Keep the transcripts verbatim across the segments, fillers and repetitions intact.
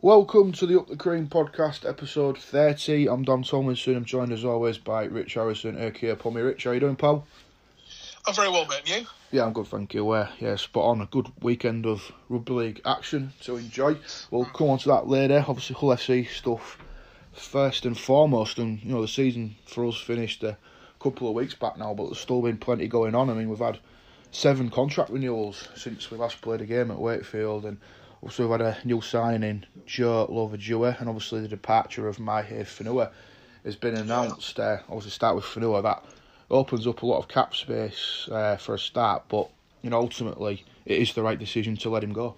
Welcome to the Up the Cream podcast, episode thirty. I'm Don Tomlinson. I'm joined as always by Rich Harrison, aka Pommy. Rich, how you doing, pal? I'm very well, mate. And you? Yeah, I'm good, thank you. Uh, yeah, spot on. A good weekend of rugby league action to enjoy. We'll come on to that later. Obviously, Hull F C stuff first and foremost. And, you know, the season for us finished a couple of weeks back now, but there's still been plenty going on. I mean, we've had seven contract renewals since we last played a game at Wakefield, and also we've had a new signing, Joe Loverdue, and obviously the departure of Mahe Fonua has been announced. Uh, obviously start with Fonua, that opens up a lot of cap space uh, for a start, but you know, ultimately it is the right decision to let him go.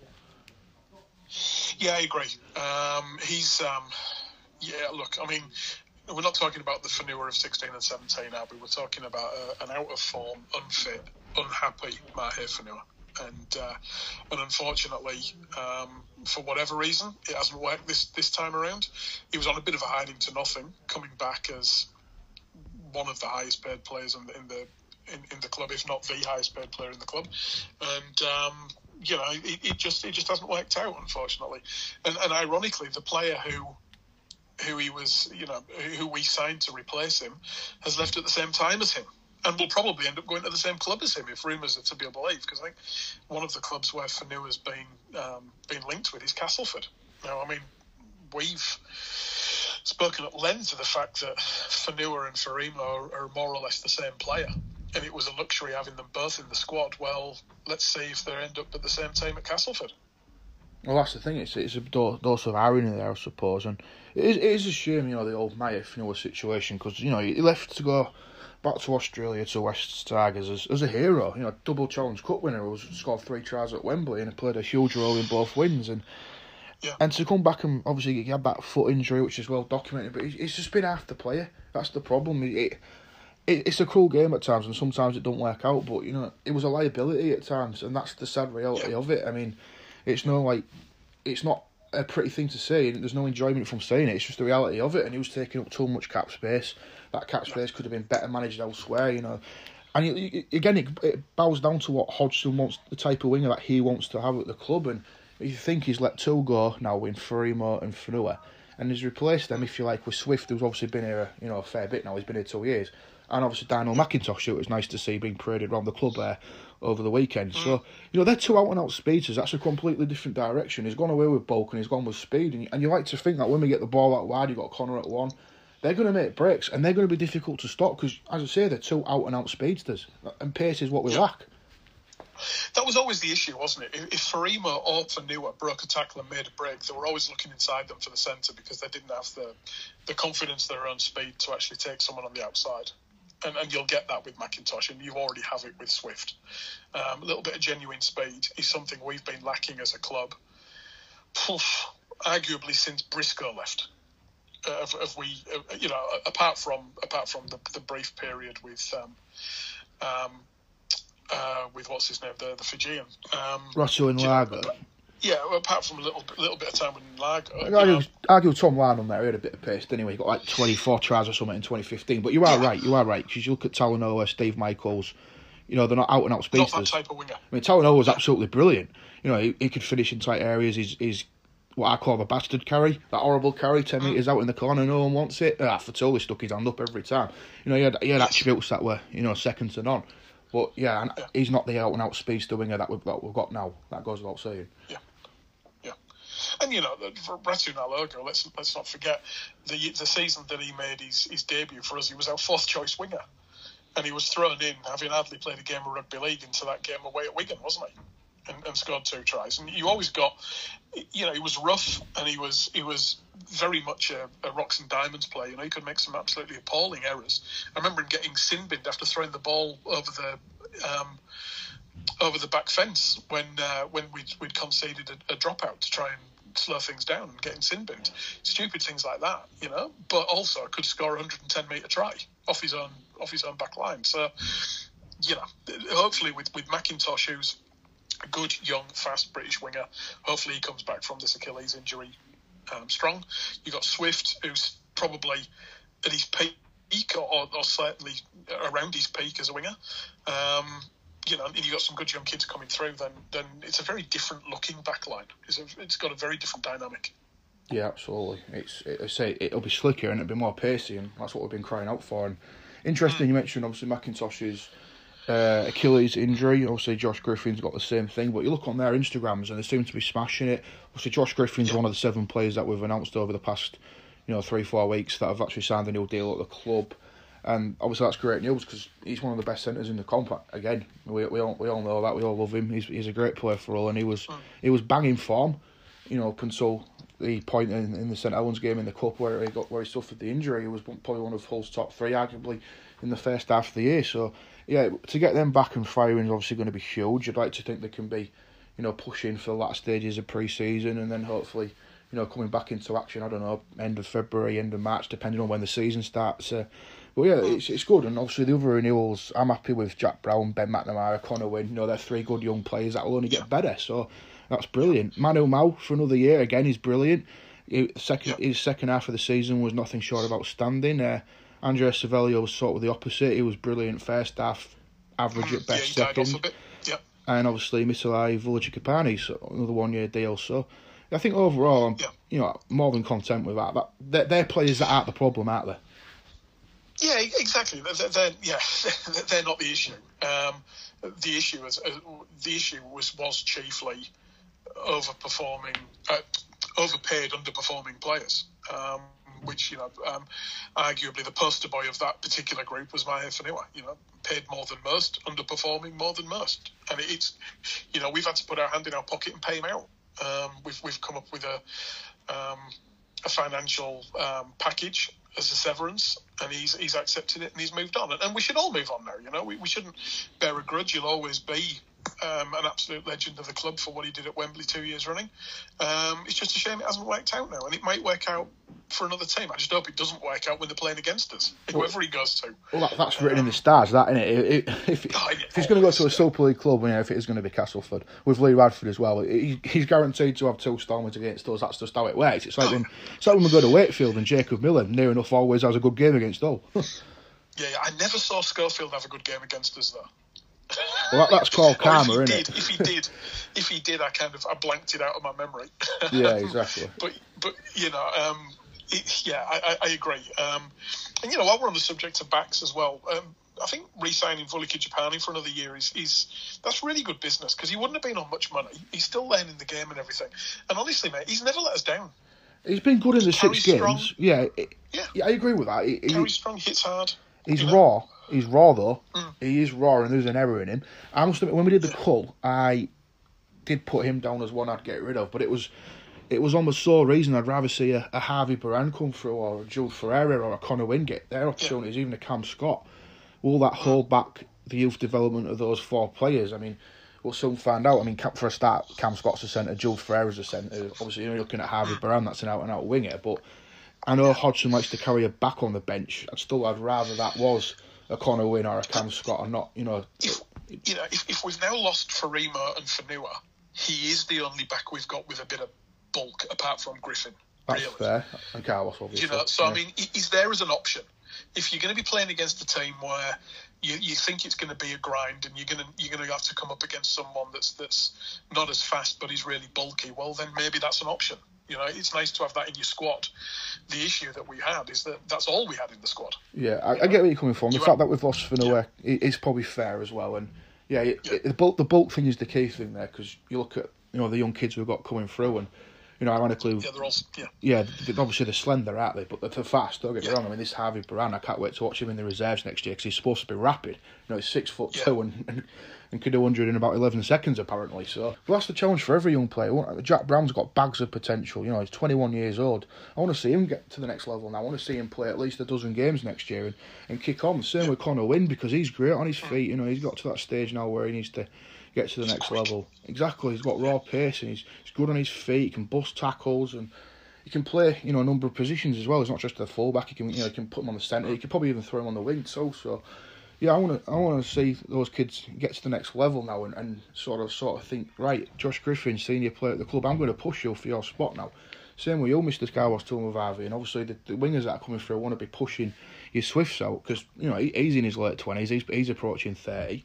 Yeah, I agree. Um, he's, um, yeah, look, I mean, we're not talking about the Fonua of sixteen and seventeen now, but we're talking about uh, an out-of-form, unfit, unhappy Mahe Fonua. And uh, and unfortunately, um, for whatever reason, it hasn't worked this, this time around. He was on a bit of a hiding to nothing, coming back as one of the highest paid players in the in the, in, in the club, if not the highest paid player in the club. And um, you know, it, it just it just hasn't worked out, unfortunately. And, and ironically, the player who who he was, you know, who we signed to replace him, has left at the same time as him. And will probably end up going to the same club as him if rumours are to be believed, because I think one of the clubs where Fonua has been um, been linked with is Castleford. Now, I mean, we've spoken at length of the fact that Fonua and Farima are, are more or less the same player, and it was a luxury having them both in the squad. Well, let's see if they end up at the same team at Castleford. Well, that's the thing. It's it's a dose of irony there, I suppose, and it is, it is a shame, you know, the old Mahe Fonua situation, because you know he left to go back to Australia to West Tigers as, as a hero, you know, double Challenge Cup winner who scored three tries at Wembley and played a huge role in both wins, and yeah. and to come back and obviously he had that foot injury which is well documented, but he's just been half the player. That's the problem. It, it it's a cruel game at times, and sometimes it don't work out, but you know it was a liability at times, and that's the sad reality yeah. of it. I mean, it's no like it's not a pretty thing to say, and there's no enjoyment from saying it. It's just the reality of it, and he was taking up too much cap space. That cap space could have been better managed elsewhere, you know. And it, it, again, it, it bows down to what Hodgson wants, the type of winger that he wants to have at the club. And you think he's let two go now in Farima and Fonua, and he's replaced them, if you like, with Swift, who's obviously been here, you know, a fair bit now. He's been here two years, and obviously Daniel McIntosh, who it was nice to see being paraded around the club there over the weekend. Mm. So you know, they're two out and out speedsters. That's a completely different direction. He's gone away with bulk and he's gone with speed, and you, and you like to think that when we get the ball out wide, you've got Connor at one. They're going to make breaks, and they're going to be difficult to stop because, as I say, they're two out-and-out speedsters, and pace is what we yeah. lack. That was always the issue, wasn't it? If, if Farima or Fonua broke a tackle and made a break, they were always looking inside them for the centre because they didn't have the, the confidence in their own speed to actually take someone on the outside. And, and you'll get that with McIntosh, and you already have it with Swift. Um, a little bit of genuine speed is something we've been lacking as a club, Poof, arguably since Briscoe left. Uh, if, if we, uh, you know, apart from apart from the, the brief period with, um, um, uh, with what's his name, the the Fijian, um, Russell in Largo. Yeah, well, apart from a little little bit of time in Largo. I argue, argue Tom Larnham there, he had a bit of pace anyway. He got like twenty-four tries or something in twenty fifteen. But you are yeah. right, you are right. Because you look at Talanoa, Steve Michaels, you know, they're not out and out speedsters. Not that type of winger. I mean, Talanoa was yeah. absolutely brilliant. You know, he, he could finish in tight areas. He's he's what I call the bastard carry, that horrible carry, ten metres out in the corner, no one wants it. Ah, Fatoli stuck his hand up every time. You know, he had, he had attributes that were, you know, second to none. But, yeah, and yeah. he's not the out-and-out speedster winger that we've, that we've got now. That goes without saying. Yeah, yeah. And, you know, for Ratu Nalogo, let's, let's not forget, the the season that he made his, his debut for us, he was our fourth-choice winger. And he was thrown in, having hardly played a game of rugby league, into that game away at Wigan, wasn't he? And, and scored two tries, and you always got, you know, he was rough, and he was he was very much a, a rocks and diamonds player. You know, he could make some absolutely appalling errors. I remember him getting sin binned after throwing the ball over the um, over the back fence when uh, when we'd, we'd conceded a, a dropout to try and slow things down, and getting sin binned. Stupid things like that, you know. But also could score a one hundred ten metre try off his own off his own back line. So, you know, hopefully with with McIntosh, who's a good, young, fast British winger. Hopefully he comes back from this Achilles injury um, strong. You've got Swift, who's probably at his peak or, or certainly around his peak as a winger. Um, you know, and you've got some good young kids coming through, then then it's a very different looking back line. It's, a, it's got a very different dynamic. Yeah, absolutely. It's it, I say it'll be slicker and it'll be more pacey, and that's what we've been crying out for. And interesting, you mentioned obviously McIntosh's uh, Achilles injury. Obviously, Josh Griffin's got the same thing, but you look on their Instagrams and they seem to be smashing it. Obviously, Josh Griffin's Yeah. one of the seven players that we've announced over the past, you know, three four weeks that have actually signed a new deal at the club. And obviously that's great news because he's one of the best centres in the comp. Again, we we all we all know that, we all love him. He's he's a great player for all, and he was he was banging form, you know, up until the point in, in the St Helens game in the cup where he got where he suffered the injury. He was probably one of Hull's top three, arguably, in the first half of the year. So yeah, to get them back and firing is obviously going to be huge. I'd like to think they can be, you know, pushing for the last stages of pre-season and then hopefully, you know, coming back into action. I don't know, end of February, end of March, depending on when the season starts. Uh, But yeah, it's it's good, and obviously the other renewals, I'm happy with Jack Brown, Ben McNamara, Connor Wynn. You know, they're three good young players that will only get better, so that's brilliant. Manu Mao for another year again is brilliant. He, second his second half of the season was nothing short of outstanding. Uh, Andrea Cervello was sort of the opposite. He was brilliant first half, average at best yeah, he died off a second, bit. Yeah. and obviously Mitalai Vulicikapani, so another one year deal. So I think overall, I'm Yeah. you know more than content with that. That they're, they're players that aren't the problem, aren't they? Yeah, exactly. They're, they're, yeah, they're not the issue. Um, the issue is uh, the issue was was chiefly overperforming, uh, overpaid, underperforming players. Um, which you know, um, arguably the poster boy of that particular group was Maya Fanua. You know, paid more than most, underperforming more than most, and it's you know we've had to put our hand in our pocket and pay him out. Um, we've we've come up with a um, a financial um, package as a severance, and he's he's accepted it and he's moved on. And, and we should all move on now, you know. We, we shouldn't bear a grudge. He'll always be um, an absolute legend of the club for what he did at Wembley two years running. Um, it's just a shame it hasn't worked out now, and it might work out for another team. I just hope it doesn't work out when they're playing against us, whoever he goes to. Well, that, that's written um, in the stars, that, isn't it? It, it if, oh, yeah, if he's going to go to a Super League club, you know, if it is going to be Castleford, with Lee Radford as well, he, he's guaranteed to have two Stormers against us. That's just how it works. It's like, when, it's like when we go to Wakefield and Jacob Miller, near enough, always has a good game against Hull. yeah, yeah, I never saw Schofield have a good game against us, though. Well, that, that's called karma, isn't it? If he did, if he did, I kind of I blanked it out of my memory. Yeah, exactly. but but you know, um, it, yeah, I, I, I agree. Um, and you know, while we're on the subject of backs as well, um, I think re-signing Vulicikapani for another year is is that's really good business because he wouldn't have been on much money. He's still learning the game and everything. And honestly, mate, he's never let us down. He's been good in the six strong. games. Yeah, it, yeah, yeah, I agree with that. He, carries he, strong, hits hard. He's you raw. know? He's raw though. Mm. He is raw, and there's an error in him. I must admit, when we did the cull, I did put him down as one I'd get rid of, but it was it was on the sole reason I'd rather see a, a Harvey Baran come through, or a Jules Ferreira, or a Connor Wynn get their opportunities, yeah. even a Cam Scott. Will that hold back the youth development of those four players? I mean, we'll soon find out. I mean, for a start, Cam Scott's a centre, Jules Ferreira's a centre. Obviously, you're looking at Harvey Baran, that's an out-and-out winger, but I know Hodgson likes to carry a back on the bench. I'd still, I'd rather that was a Connor Wynn or a Cam Scott, and not, you know. If, you know, if, if we've now lost Farima and Fanua, he is the only back we've got with a bit of bulk, apart from Griffin. That's really. fair. And Carlos, obviously. You know, so yeah. I mean, he's there as an option. If you're going to be playing against a team where you, you think it's going to be a grind, and you're going to you're going to have to come up against someone that's that's not as fast but he's really bulky, well then maybe that's an option. You know, it's nice to have that in your squad. The issue that we had is that that's all we had in the squad. Yeah, I, I get where you're coming from. The you fact have, that we've lost Fanua yeah. is probably fair as well. And yeah, it, yeah. It, the bulk the bulk thing is the key thing there, because you look at you know the young kids we've got coming through, and you know ironically, yeah, they're all yeah, yeah, they're, obviously they're slender, aren't they? But they're, they're fast. Don't get me yeah. wrong. I mean, this Harvey Baran, I can't wait to watch him in the reserves next year because he's supposed to be rapid. You know, he's six foot yeah. two and. and and could do one hundred in about eleven seconds, apparently. So, well, that's the challenge for every young player. Jack Brown's got bags of potential. You know, he's twenty-one years old. I want to see him get to the next level now. I want to see him play at least a dozen games next year and, and kick on. Same yeah. with Connor Wynn, because he's great on his feet. You know, he's got to that stage now where he needs to get to the he's next quick. level. Exactly. He's got raw pace and he's, he's good on his feet. He can bust tackles and he can play, you know, a number of positions as well. He's not just a fullback. He can, you know, he can put him on the centre. He could probably even throw him on the wing too. So. Yeah, I want to. I want to see those kids get to the next level now, and, and sort of, sort of think, right, Josh Griffin, senior player at the club, I'm going to push you for your spot now. Same with you, Mister Carlos Tulmavarvi, and obviously the, the wingers that are coming through want to be pushing your Swifts out because you know he, he's in his late twenties, he's he's approaching thirty.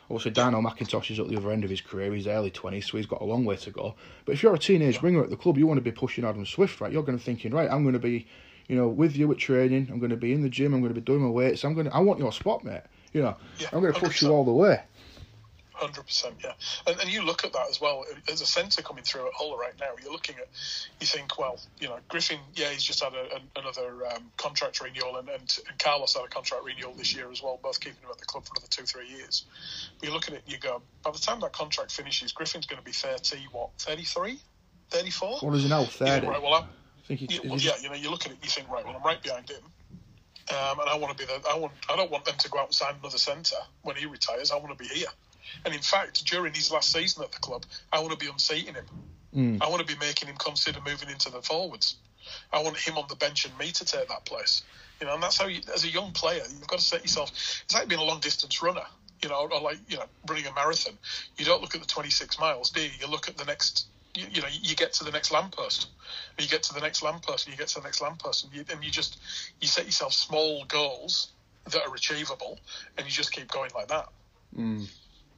Obviously, Dino McIntosh is at the other end of his career. He's early twenties, so he's got a long way to go. But if you're a teenage winger at the club, you want to be pushing Adam Swift, right? You're going to thinking, right, I'm going to be, you know, with you at training. I'm going to be in the gym. I'm going to be doing my weights. I'm going to, I want your spot, mate. You know, yeah, I'm going to push you all the way. one hundred percent, yeah. And, and you look at that as well, as a centre coming through at Hull right now, you're looking at, you think, well, you know, Griffin, yeah, he's just had a, a, another um, contract renewal, and, and, and Carlos had a contract renewal this year as well, both keeping him at the club for another two, three years. But you look at it and you go, by the time that contract finishes, Griffin's going to be thirty, what, thirty-three? thirty-four? What is he now, thirty? Right, well, I, I think he, yeah, well, yeah, you know, you look at it, you think, right, well, I'm right behind him. Um, and I want to be the. I want. I don't want them to go out and sign another centre when he retires. I want to be here. And in fact, during his last season at the club, I want to be unseating him. Mm. I want to be making him consider moving into the forwards. I want him on the bench and me to take that place. You know, and that's how you, as a young player, you've got to set yourself. It's like being a long distance runner. You know, or like you know, running a marathon. You don't look at the twenty-six miles, do you? You look at the next. You, you know, you get to the next lamppost. You get to the next lamppost. And you get to the next lamppost, and you, and you just you set yourself small goals that are achievable, and you just keep going like that. Mm.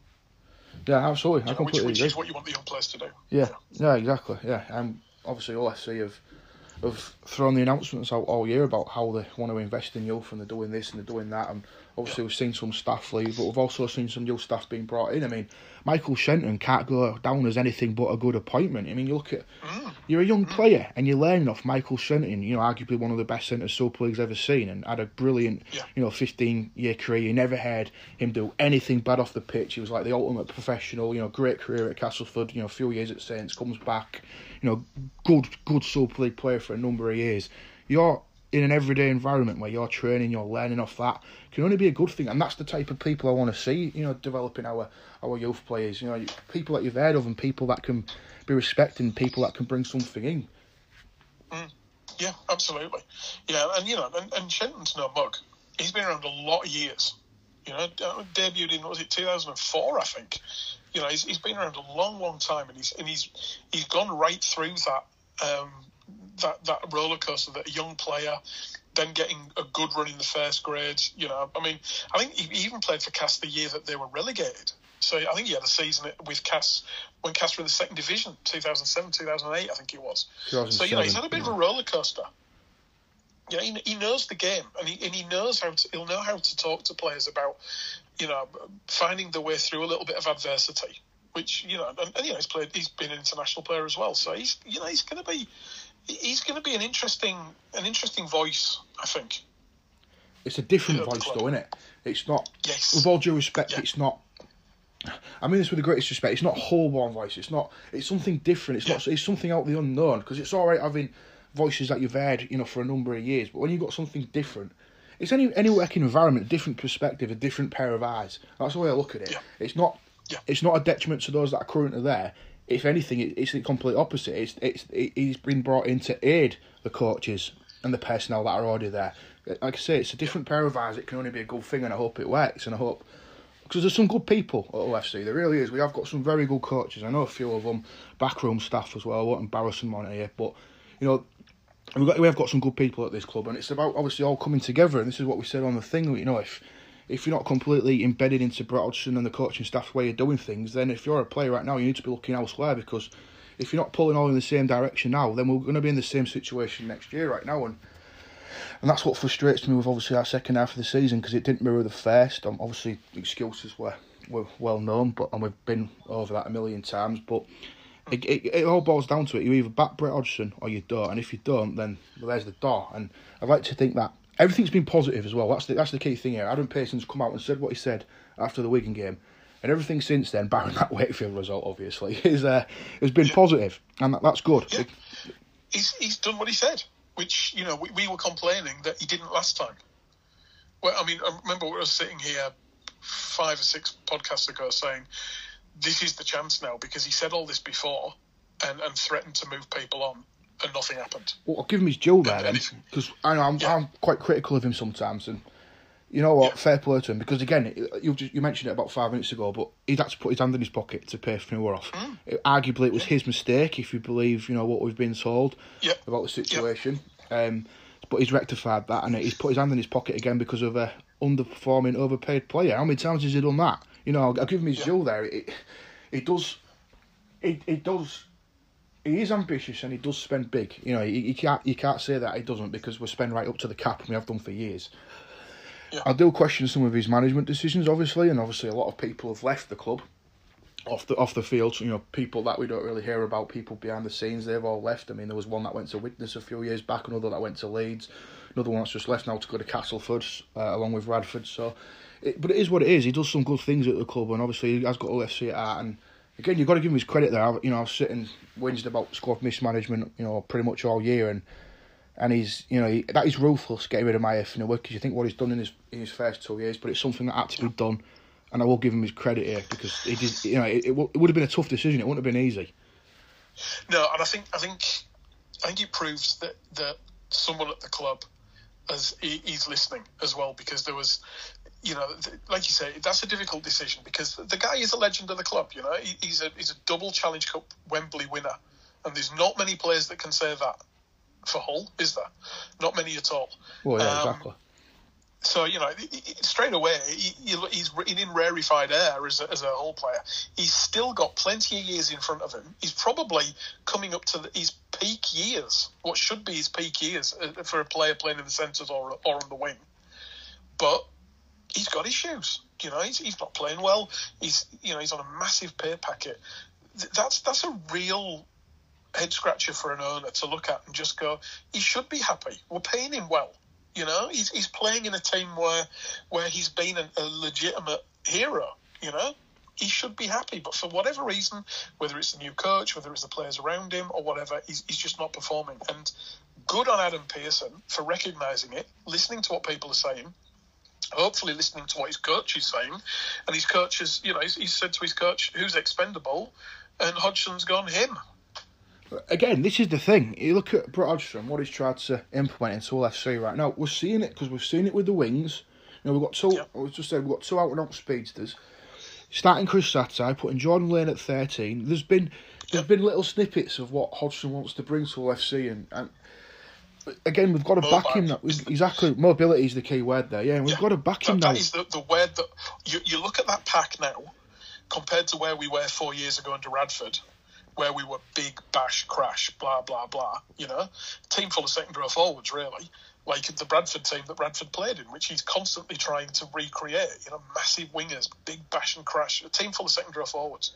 Yeah, absolutely. You I know, completely which, which agree. is what you want the young players to do. Yeah, yeah, exactly. Yeah, and obviously O F C have have thrown the announcements out all year about how they want to invest in youth, and they're doing this and they're doing that. And obviously we've seen some staff leave, but we've also seen some new staff being brought in. I mean, Michael Shenton can't go down as anything but a good appointment. I mean, you look at Mm. you're a young Mm. player and you're learning off Michael Shenton, you know, arguably one of the best centres Super League's ever seen, and had a brilliant, Yeah. you know, fifteen year career. You never heard him do anything bad off the pitch. He was like the ultimate professional, you know, great career at Castleford, you know, a few years at Saints, comes back, you know, good good Super League player for a number of years. You're in an everyday environment where you're training, you're learning off that, can only be a good thing. And that's the type of people I want to see, you know, developing our, our youth players. You know, people that you've heard of and people that can be respected, people that can bring something in. Mm. Yeah, absolutely. Yeah, and you know, and, and Shenton's no mug. He's been around a lot of years. You know, debuted in, what was it, two thousand four, I think. You know, he's, he's been around a long, long time, and he's and he's he's gone right through that um, that that roller coaster that a young player, then getting a good run in the first grade. You know, I mean, I think he even played for Cass the year that they were relegated. So I think he had a season with Cass when Cass were in the second division, two thousand seven, two thousand eight, I think it was. So, you know, he's had a bit yeah. of a roller coaster. You know, he, he knows the game, and he and he knows how to. He'll know how to talk to players about, you know, finding the way through a little bit of adversity. Which you know, and, and you know, he's played. He's been an international player as well, so he's you know he's going to be he's going to be an interesting an interesting voice, I think. It's a different Yeah, voice, club. though, isn't it? It's not. Yes. With all due respect, Yeah. it's not. I mean this with the greatest respect. It's not Holborn voice. It's not. It's something different. It's Yeah. not. It's something out the unknown. Because it's all right having voices that you've heard, you know, for a number of years. But when you've got something different, it's any any working environment, a different perspective, a different pair of eyes. That's the way I look at it. Yeah. It's not. Yeah. It's not a detriment to those that are currently there. If anything, it, it's the complete opposite. It's it's it, he's been brought in to aid the coaches and the personnel that are already there. Like I say, it's a different pair of eyes. It can only be a good thing, and I hope it works. And I hope. Because there's some good people at O F C, there really is. We have got some very good coaches. I know a few of them, backroom staff as well. I won't embarrass them on here, but you know, we've got, we have got some good people at this club, and it's about obviously all coming together. And this is what we said on the thing. You know, if if you're not completely embedded into Brett Hodgson and the coaching staff way of doing things, then if you're a player right now, you need to be looking elsewhere. Because if you're not pulling all in the same direction now, then we're going to be in the same situation next year right now. And And that's what frustrates me with obviously our second half of the season, because it didn't mirror the first. Um, obviously, excuses were, were well known, but and we've been over that a million times. But it, it, it all boils down to it. You either back Brett Hodgson or you don't. And if you don't, then well, there's the door. And I'd like to think that everything's been positive as well. That's the, that's the key thing here. Adam Pearson's come out and said what he said after the Wigan game. And everything since then, barring that Wakefield result, obviously, is uh, has been Yeah. positive. And that, that's good. Yeah. He's he's done what he said. Which, you know, we, we were complaining that he didn't last time. Well, I mean, I remember we were sitting here five or six podcasts ago saying, this is the chance now, because he said all this before and, and threatened to move people on, and nothing happened. Well, I'll give him his due there And- then, and if- because I know I'm, Yeah. I'm quite critical of him sometimes, and you know what, Yeah. fair play to him, because again, you just you mentioned it about five minutes ago, but he'd had to put his hand in his pocket to pay Fenua off. Mm. It, arguably, it was Yeah. his mistake, if you believe, you know, what we've been told Yeah. about the situation. Um, but he's rectified that, and he's put his hand in his pocket again because of a underperforming, overpaid player. How many times has he done that? You know, I'll, I'll give him his Yeah. due there. It, it does, it, it does. He is ambitious and he does spend big. You know, you, you can't you can't say that he doesn't, because we spend right up to the cap and we have done for years. Yeah. I do question some of his management decisions, obviously, and obviously a lot of people have left the club off the off the field. You know, people that we don't really hear about, people behind the scenes, they've all left. I mean, there was one that went to Widnes a few years back, another that went to Leeds, another one that's just left now to go to Castleford, uh, along with Radford. So, it, but it is what it is. He does some good things at the club, and obviously he has got Hull F C at heart. And again, you've got to give him his credit there. I, you know, I was sitting whinged about squad mismanagement, you know, pretty much all year, and and he's, you know, he, that is ruthless getting rid of Maya in the work, because you think what he's done in his in his first two years, but it's something that had to be done, and I will give him his credit here, because it is, you know, it, it, w- it would have been a tough decision. It wouldn't have been easy. No, and I think I think I think it proves that that someone at the club as he, he's listening as well, because there was, you know, like you say, that's a difficult decision, because the guy is a legend of the club. You know, he, he's a he's a double Challenge Cup Wembley winner, and there's not many players that can say that for Hull, is there? Not many at all. Well, yeah, Um, exactly. So, you know, straight away, he, he's in rarefied air as a, as a Hull player. He's still got plenty of years in front of him. He's probably coming up to the, his peak years, what should be his peak years for a player playing in the centres or or on the wing. But he's got issues. You know, he's, he's not playing well. He's, you know, he's on a massive pay packet. That's that's a real head scratcher for an owner to look at and just go, he should be happy. We're paying him well. You know, he's he's playing in a team where where he's been a, a legitimate hero. You know, he should be happy. But for whatever reason, whether it's the new coach, whether it's the players around him or whatever, he's he's just not performing. And good on Adam Pearson for recognising it, listening to what people are saying, hopefully listening to what his coach is saying. And his coach is, you know, he's, he's said to his coach, who's expendable? And Hodgson's gone, him. Again, this is the thing. You look at Brett Hodgson, what he's tried to implement into Hull F C right now. We're seeing it because we've seen it with the wings. You know, we've got two. Yep. I was just saying, we've got two out and out speedsters. Starting Chris Satai, putting Jordan Lane at thirteen. There's been there's been little snippets of what Hodgson wants to bring to Hull F C, and, and again, we've got to back him. That exactly, mobility is the key word there. Yeah, and we've Yeah. got to back him that, now. That is the, the word that you, you look at that pack now compared to where we were four years ago under Radford, where we were big bash crash blah blah blah. You know, team full of second row forwards really, like the Bradford team that Bradford played in, which he's constantly trying to recreate. You know, massive wingers, big bash and crash, a team full of second row forwards.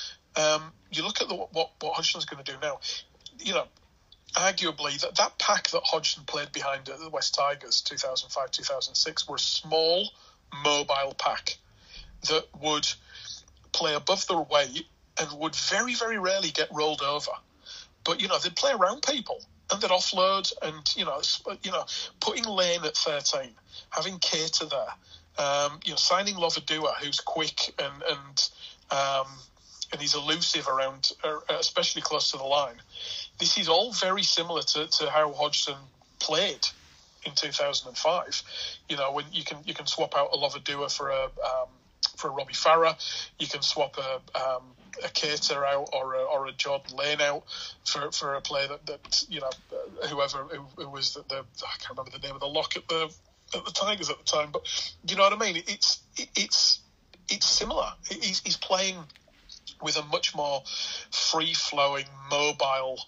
Um, you look at the, what what Hodgson's going to do now. You know, arguably that that pack that Hodgson played behind at the West Tigers two thousand five two thousand six were a small, mobile pack that would play above their weight and would very, very rarely get rolled over. But, you know, they'd play around people and they'd offload and, you know, you know, putting Lane at thirteen, having Cater there, um, you know, signing Lovadua, who's quick and and um, and he's elusive around, uh, especially close to the line. This is all very similar to, to how Hodgson played in two thousand five. You know, when you can you can swap out a Lovadua for a um, for a Robbie Farah, you can swap a um, a Cater out or a, or a Jordan Lane out for, for a player that, that you know, whoever who, who was the, the I can't remember the name of the lock at the at the Tigers at the time, but you know what I mean. It's it, it's it's similar. He's he's playing with a much more free flowing, mobile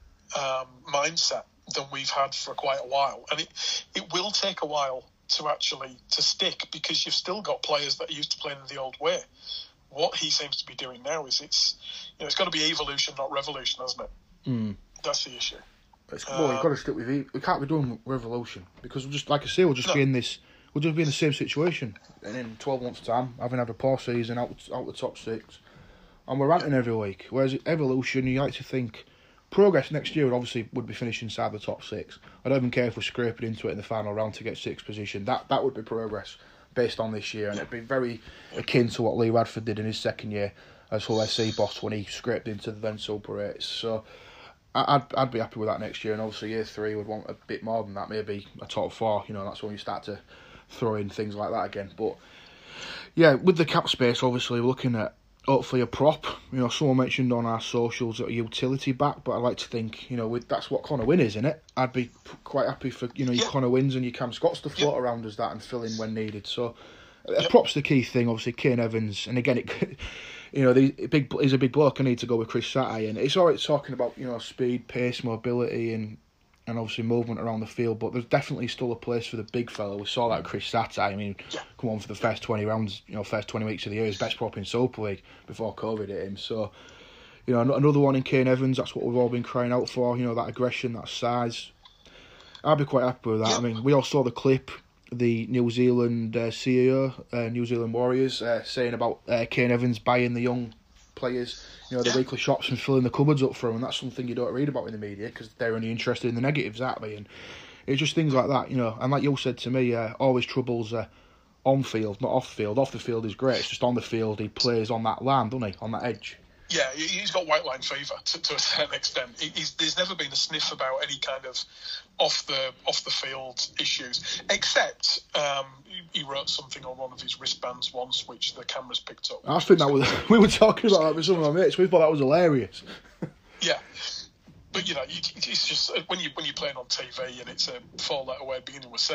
um, mindset than we've had for quite a while, and it it will take a while to actually to stick because you've still got players that are used to playing in the old way. What he seems to be doing now is it's you know it's got to be evolution, not revolution, hasn't it? Mm. That's the issue. It's, well, um, you've got to stick with it. We can't be doing revolution because we'll just, like I say, we'll just no. be in this. We'll just be in the same situation, and in twelve months' time, having had a poor season out out the top six, and we're ranting every week. Whereas evolution, you like to think progress next year would obviously would be finishing inside the top six. I don't even care if we're scraping into it in the final round to get sixth position. That that would be progress based on this year, and it'd be very akin to what Lee Radford did in his second year as Hull F C boss when he scraped into the then Super eights. So I'd I'd be happy with that next year, and obviously year three would want a bit more than that, maybe a top four. You know, that's when you start to throw in things like that again. But yeah, with the cap space, obviously we're looking at hopefully a prop. You know, someone mentioned on our socials a utility back, but I like to think, you know, with that's what Connor Wynn is, isn't it? I'd be quite happy for, you know, your yeah. Connor Wynns and your Cam Scotts to float yeah. around as that and fill in when needed. So Yep. Props the key thing, obviously, Kane Evans, and again, it, you know, the big he's a big bloke. I need to go with Chris Satai, and it's alright talking about, you know, speed, pace, mobility, and and obviously movement around the field, but there's definitely still a place for the big fella. We saw that with Chris Satai. I mean, yeah. come on, for the first twenty rounds, you know, first twenty weeks of the year, his best prop in Super League before COVID hit him. So, you know, another one in Kane Evans. That's what we've all been crying out for. You know, that aggression, that size. I'd be quite happy with that. Yeah. I mean, we all saw the clip, the New Zealand uh, C E O, uh, New Zealand Warriors, uh, saying about uh, Kane Evans buying the young players, you know, the yeah. weekly shops and filling the cupboards up for them, and that's something you don't read about in the media because they're only interested in the negatives, aren't they? And it's just things like that, you know. And like you said to me, uh, always troubles uh, on field, not off field. Off the field is great. It's just on the field he plays on that line, doesn't he? On that edge. Yeah, he's got white line fever to, to a certain extent. He's, there's never been a sniff about any kind of off the off the field issues, except um, he, he wrote something on one of his wristbands once, which the cameras picked up. I think that was we were talking about that with some of my mates. We thought that was hilarious. Yeah, but you know, you, it's just when you when you're playing on T V and it's a four-letter word beginning with C.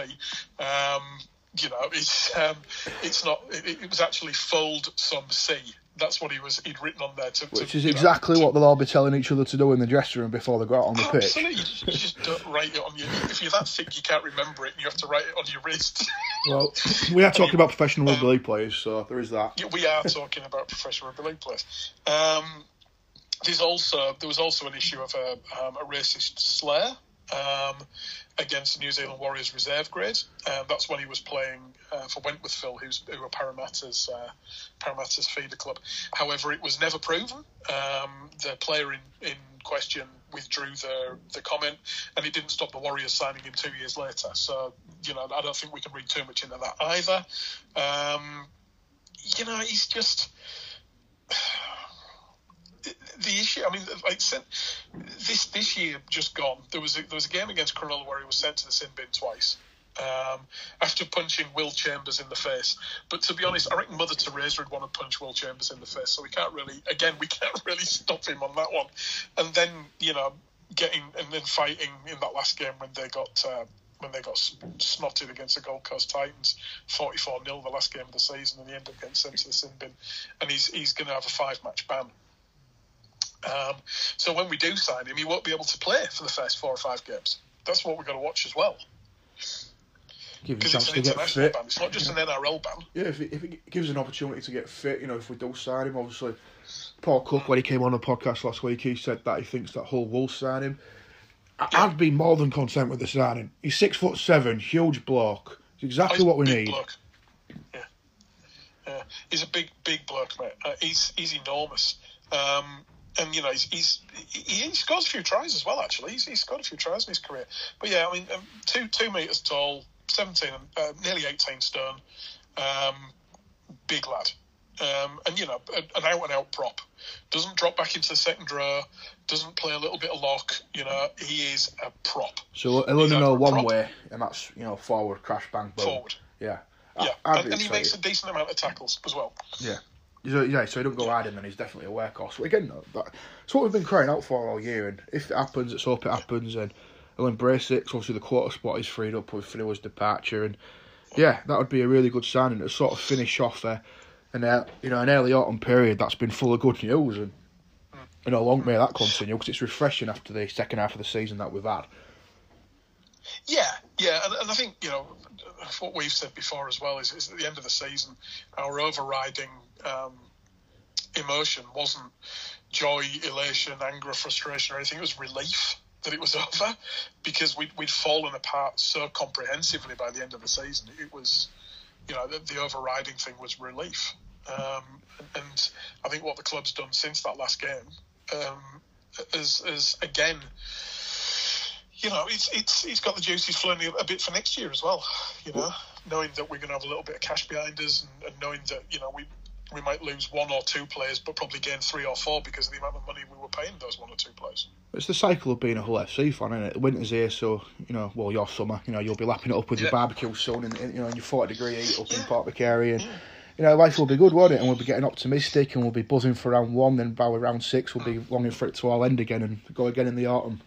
Um, you know, it's um, it's not. It, it was actually fold some C. That's what he was. He'd written on there. To, Which to, is exactly know, what they'll all be telling each other to do in the dressing room before they go out on the absolutely. pitch. Absolutely, you just, you just don't write it on your. If you're that sick, you can't remember it, and you have to write it on your wrist. Well, we are talking about professional rugby league players, so there is that. Yeah, we are talking about professional rugby league players. Um, there's also there was also an issue of a, um, a racist slur um, against the New Zealand Warriors reserve grade. Um, that's when he was playing uh, for Wentworthville, who's, who are Parramatta's, uh, Parramatta's feeder club. However, it was never proven. Um, the player in, in question withdrew the, the comment, and it didn't stop the Warriors signing him two years later. So, you know, I don't think we can read too much into that either. Um, you know, he's just... The issue, I mean, like this this year just gone. There was a, there was a game against Cronulla where he was sent to the sin bin twice um, after punching Will Chambers in the face. But to be honest, I reckon Mother Teresa would want to punch Will Chambers in the face. So we can't really, again, we can't really stop him on that one. And then you know, getting and then fighting in that last game when they got uh, when they got snotted against the Gold Coast Titans, forty-four nil, the last game of the season, and he ended up getting sent to the sin bin. And he's he's going to have a five match ban. Um, so when we do sign him, he won't be able to play for the first four or five games. That's what we've got to watch as well. Because it's an international ban. It's not just yeah. an N R L ban. Yeah, if it, if it gives an opportunity to get fit, you know, if we do sign him, obviously, Paul Cook, when he came on the podcast last week, he said that he thinks that Hull will sign him. I, yeah. I'd be more than content with the signing. He's six foot seven, huge bloke. It's exactly oh, what we big need. Bloke. Yeah, yeah. He's a big, big bloke, mate. Uh, he's he's enormous. Um, And, you know, he's, he's he, he scores a few tries as well, actually. He's, he's scored a few tries in his career. But, yeah, I mean, um, two two metres tall, seventeen, uh, nearly eighteen stone, um, big lad. Um, and, you know, an out-and-out prop. Doesn't drop back into the second row, doesn't play a little bit of lock. You know, he is a prop. So he'll only know one prop. way, and that's, you know, forward, crash, bang, boom. Forward. Yeah. Yeah, and, and he makes a decent amount of tackles as well. Yeah. So, yeah, so he don't go hiding, and he's definitely a workhorse. But again, though, that's what we've been crying out for all year. And if it happens, let's hope it happens, and he'll embrace it. Cause obviously, the quarter spot is freed up with Finua's departure, and yeah, that would be a really good signing to sort of finish off there. And uh, you know, an early autumn period that's been full of good news, and you know, long may that continue because it's refreshing after the second half of the season that we've had. Yeah, yeah, and, and I think you know what we've said before as well is, is at the end of the season, our overriding um, emotion wasn't joy, elation, anger, frustration, or anything. It was relief that it was over because we'd, we'd fallen apart so comprehensively by the end of the season. It was, you know, the, the overriding thing was relief. Um, and, and I think what the club's done since that last game um, is, is again. You know, it's it's it's got the juices flowing a bit for next year as well. You know, knowing that we're going to have a little bit of cash behind us, and, and knowing that you know we we might lose one or two players, but probably gain three or four because of the amount of money we were paying those one or two players. It's the cycle of being a Hull F C fan, isn't it? Winter's here, so you know, well, your summer, you know, you'll be lapping it up with yeah. your barbecue soon, and you know, in your forty degree heat up yeah. in Portmacary, and. Yeah. You know, life will be good, won't it? And we'll be getting optimistic, and we'll be buzzing for round one. Then by round six, we'll be longing for it to all end again and go again in the autumn.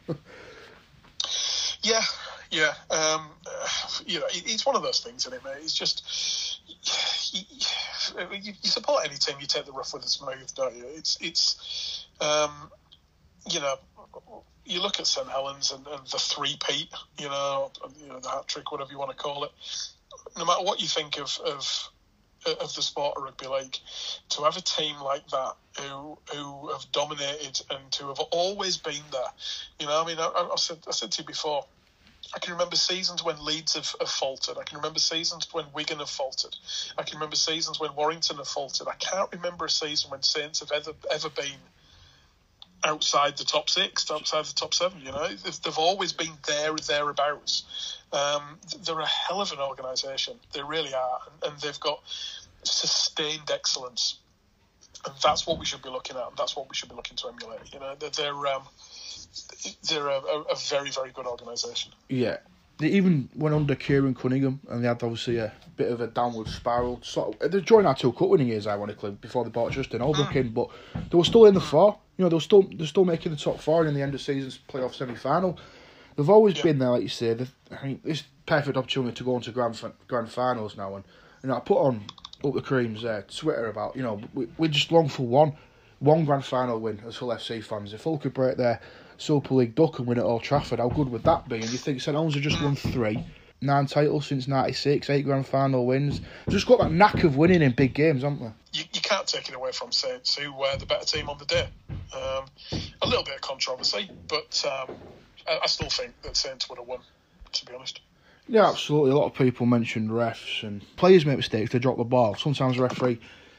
Yeah, yeah. Um, uh, you know, it, it's one of those things, isn't it, mate? It's just, you, you, you support any team, you take the rough with the smooth, don't you? It's it's um, you know, you look at St Helens and, and the three-peat, you know, you know, the hat trick, whatever you want to call it. No matter what you think of of of the sport of rugby league, to have a team like that who who have dominated and to have always been there, you know, I mean, I, I said I said to you before, I can remember seasons when Leeds have, have faltered. I can remember seasons when Wigan have faltered. I can remember seasons when Warrington have faltered. I can't remember a season when Saints have ever ever been outside the top six, outside the top seven. You know, they've, they've always been there or thereabouts. Um, they're a hell of an organisation. They really are, and, and they've got sustained excellence, and that's what we should be looking at. And that's what we should be looking to emulate. You know, they're they're, um, they're a, a, a very very good organisation. Yeah. They even went under Kieran Cunningham, and they had obviously a bit of a downward spiral. Sort of, they joined our two cup winning years, ironically, before they bought Justin Holbrook mm. in, but they were still in the four. You know, they were still they're still making the top four in the end of season's playoff semi final. They've always yeah. been there, like you say. I mean, this perfect opportunity to go into grand grand finals now, and you know, I put on up the creams there Twitter about you know we we just long for one one grand final win as Hull F C fans. If Hull could break their Super League duck and win at Old Trafford, how good would that be? And you think St Helens have just won three, nine titles since ninety-six, eight grand final wins. Just got that knack of winning in big games, haven't they? You, you can't take it away from Saints, who were the better team on the day. Um, a little bit of controversy, but um, I, I still think that Saints would have won, to be honest. Yeah, absolutely. A lot of people mentioned refs and players make mistakes, they drop the ball. Sometimes the referee...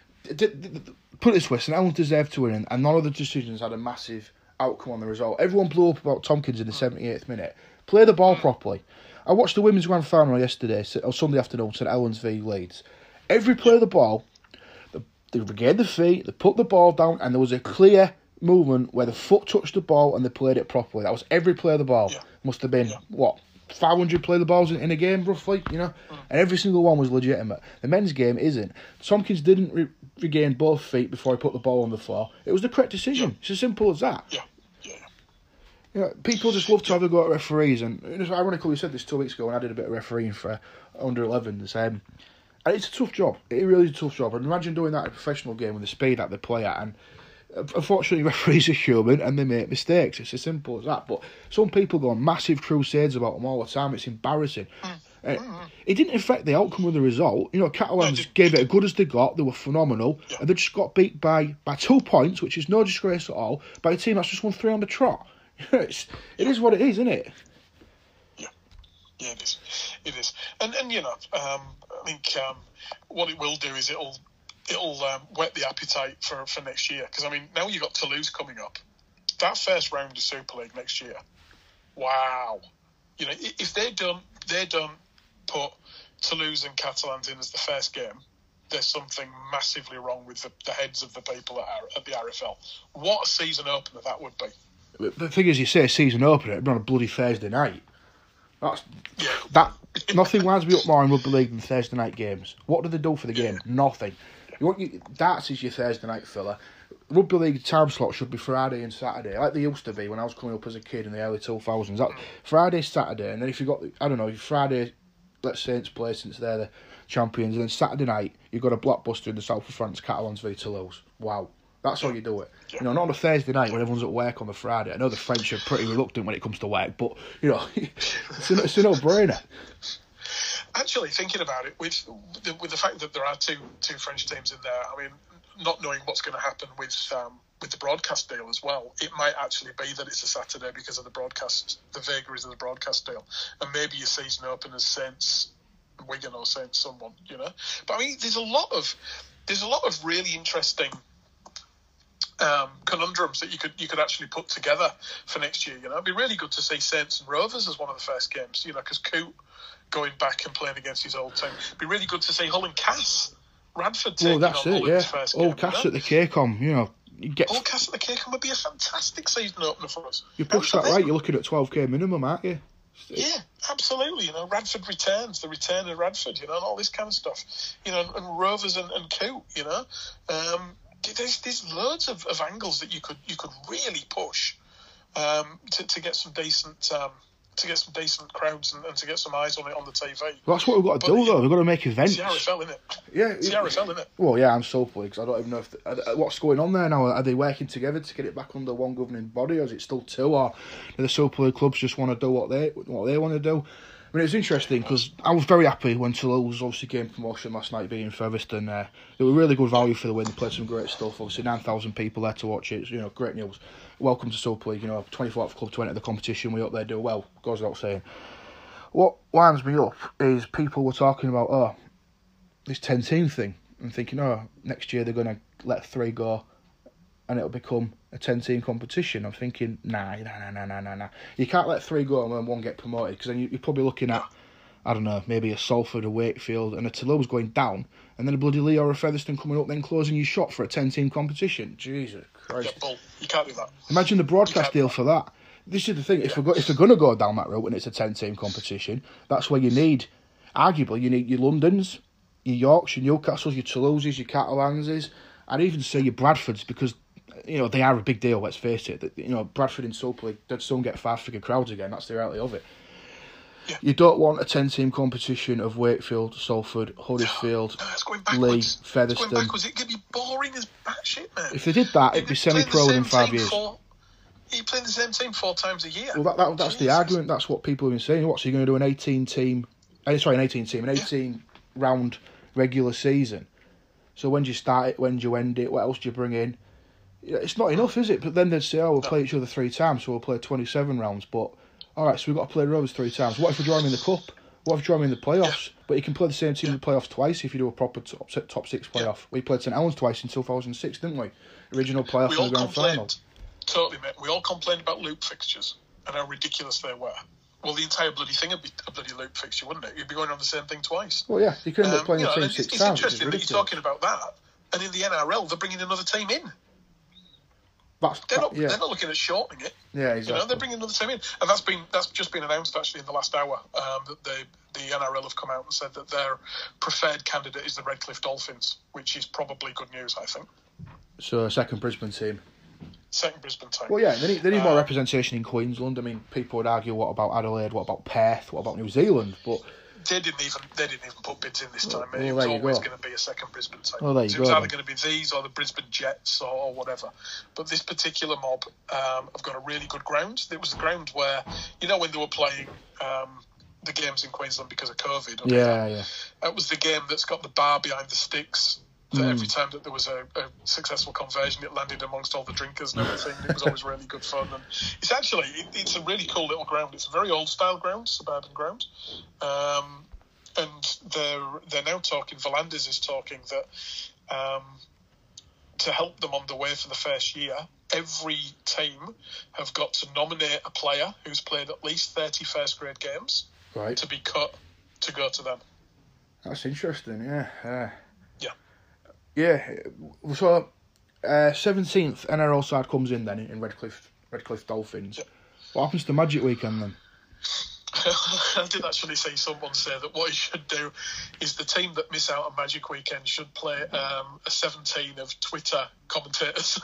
Put it this way, St Helens deserved to win, and none of the decisions had a massive outcome on the result. Everyone blew up about Tompkins in the seventy-eighth minute. Play the ball properly. I watched the women's grand final yesterday, on Sunday afternoon, St Helens v Leeds. Every play of the ball, they, they regained the feet, they put the ball down, and there was a clear movement where the foot touched the ball and they played it properly. That was every play of the ball. Yeah. Must have been, yeah. what, five hundred play the balls in, in a game, roughly, you know? Mm. And every single one was legitimate. The men's game isn't. Tompkins didn't re- regain both feet before he put the ball on the floor. It was the correct decision. Yeah. It's as simple as that. Yeah. Yeah. You know, people just love to have a go at referees, and it's ironical we said this two weeks ago when I did a bit of refereeing for under elevens. Um, and it's a tough job. It really is a tough job. And imagine doing that in a professional game with the speed that they play at. And unfortunately, referees are human and they make mistakes. It's as simple as that. But some people go on massive crusades about them all the time. It's embarrassing. Mm. Uh, mm-hmm. It didn't affect the outcome of the result. You know, Catalans gave it as good as they got. They were phenomenal. Yeah. And they just got beat by, by two points, which is no disgrace at all, by a team that's just won three on the trot. it's, it is what it is, isn't it? Yeah. Yeah, it is. It is. And, and you know, um, I think um, what it will do is it'll it'll um, whet the appetite for, for next year. Because, I mean, now you've got Toulouse coming up. That first round of Super League next year, wow. You know, if they don't, they don't put Toulouse and Catalans in as the first game, there's something massively wrong with the, the heads of the people at, at the R F L. What a season opener that would be. The thing is, you say season opener, it'd be on a bloody Thursday night. That's yeah. that. Nothing winds me up more in rugby league than Thursday night games. What do they do for the game? Yeah. Nothing. You want you, darts is your Thursday night filler. Rugby league time slot should be Friday and Saturday, like they used to be when I was coming up as a kid in the early two thousands. That, Friday, Saturday, and then if you got, I don't know, Friday, let Saints play since they're the champions, and then Saturday night you've got a blockbuster in the south of France, Catalans v Toulouse. Wow, that's how you do it. Yeah. You know, not on a Thursday night when everyone's at work on the Friday. I know the French are pretty reluctant when it comes to work, but you know, it's a, it's a no-brainer. Actually, thinking about it, with the, with the fact that there are two two French teams in there, I mean, not knowing what's going to happen with um, with the broadcast deal as well, it might actually be that it's a Saturday because of the broadcast, the vagaries of the broadcast deal, and maybe your season openers Saints Wigan or Saints someone, you know. But I mean, there's a lot of there's a lot of really interesting um, conundrums that you could you could actually put together for next year. You know, it'd be really good to see Saints and Rovers as one of the first games. You know, because Coote going back and playing against his old team. It'd be really good to see Hull and Cass, Radford taking well, that's on it, Hull yeah. in his first game. Old Cass you know? At the K COM, you know. You get Old Cass at the K COM would be a fantastic season opener for us. You push that right, you're looking at twelve k minimum, aren't you? Yeah, absolutely. You know, Radford returns, the return of Radford, you know, and all this kind of stuff. You know, and, and Rovers and, and Coote, you know. Um, there's there's loads of, of angles that you could you could really push um, to, to get some decent um, to get some decent crowds and, and to get some eyes on it on the T V. Well, that's what we've got to but do, it, though. We've got to make events. It's the R F L, isn't it? Yeah. It's the R F L, isn't it? Well, yeah, I'm so pleased. I don't even know if the, what's going on there now. Are they working together to get it back under one governing body, or is it still two? Or do the Super League clubs just want to do what they what they want to do? I mean, it was interesting because I was very happy when Toulouse obviously gained promotion last night, beating Featherstone. Uh, they were really good value for the win. They played some great stuff. Obviously, nine thousand people there to watch it. You know, great news. Welcome to Super League. You know, twenty-fourth club to enter the competition. We hope they do well. Goes without saying. What winds me up is people were talking about, oh, this ten-team thing, and thinking, oh, next year they're going to let three go and it'll become a ten-team competition. I'm thinking, nah, nah, nah, nah, nah, nah. You can't let three go and then one get promoted, because then you're probably looking at, I don't know, maybe a Salford, a Wakefield, and a Toulouse going down, and then a bloody Lee or a Featherstone coming up, then closing your shop for a ten-team competition. Jesus Christ. Yeah, bull. You can't do that. Imagine the broadcast deal for that. This is the thing, if, we're go- if they're going to go down that route and it's a ten-team competition, that's where you need, arguably, you need your Londons, your Yorks, your Newcastles, your Toulouses, your Catalanses, I'd even say your Bradfords, because, you know, they are a big deal, let's face it. You know, Bradford in Super League, they'd soon get five-figure crowds again, that's the reality of it. Yeah. You don't want a ten-team competition of Wakefield, Salford, Huddersfield, no, it's going Lee, backwards. Featherstone. It's going backwards. It could be boring as batshit, man. If they did that, it'd be semi-pro within five years. Four, you're playing the same team four times a year. Well, that, that that's Jesus. the argument. That's what people have been saying. What, so you're going to do an eighteen-team... Uh, sorry, an eighteen-team, an eighteen-round regular season. So when do you start it? When do you end it? What else do you bring in? It's not enough, is it? But then they'd say, oh, we'll no. play each other three times, so we'll play twenty-seven rounds. But, all right, so we've got to play Rovers three times. What if we draw them in the Cup? What if we draw them in the playoffs? Yeah. But you can play the same team in the playoffs twice if you do a proper top, top six playoff. Yeah. We played St Helens twice in two thousand six, didn't we? Original playoff we and the grand final. Totally, mate. We all complained about loop fixtures and how ridiculous they were. Well, the entire bloody thing would be a bloody loop fixture, wouldn't it? You'd be going on the same thing twice. Well, yeah, you could end um, up playing you the know, same it's, six it's times. Interesting that you're talking about that, and in the N R L, they're bringing another team in. That's, they're, not, yeah. they're not looking at shortening it. Yeah, exactly. You know, they're bringing another team in, and that's been that's just been announced actually in the last hour. Um, that they, the N R L have come out and said that their preferred candidate is the Redcliffe Dolphins, which is probably good news, I think. So a second Brisbane team. Second Brisbane team. Well, yeah, they need, they need more um, representation in Queensland. I mean, people would argue, what about Adelaide? What about Perth? What about New Zealand? But they didn't even they didn't even put bids in this time. Well, it was always go. going to be a second Brisbane team. Well, there you so go, it was either then. going to be these or the Brisbane Jets or, or whatever. But this particular mob um, have got a really good ground. It was the ground where, you know, when they were playing um, the games in Queensland because of COVID. Yeah, yeah. That was the game that's got the bar behind the sticks. That mm. every time that there was a, a successful conversion, it landed amongst all the drinkers and everything. It was always really good fun. And it's actually it, it's a really cool little ground. It's a very old style ground, suburban ground. Um, and they're they're now talking. Volanders is talking that um, to help them on the way for the first year, every team have got to nominate a player who's played at least thirty first grade games, right, to be cut to go to them. That's interesting. Yeah. Uh... Yeah. Yeah, so uh, seventeenth N R L side comes in then in Redcliffe Redcliffe Dolphins. Yeah. What happens to Magic Weekend then? I did actually see someone say that what he should do is the team that miss out on Magic Weekend should play um, a seventeen of Twitter commentators.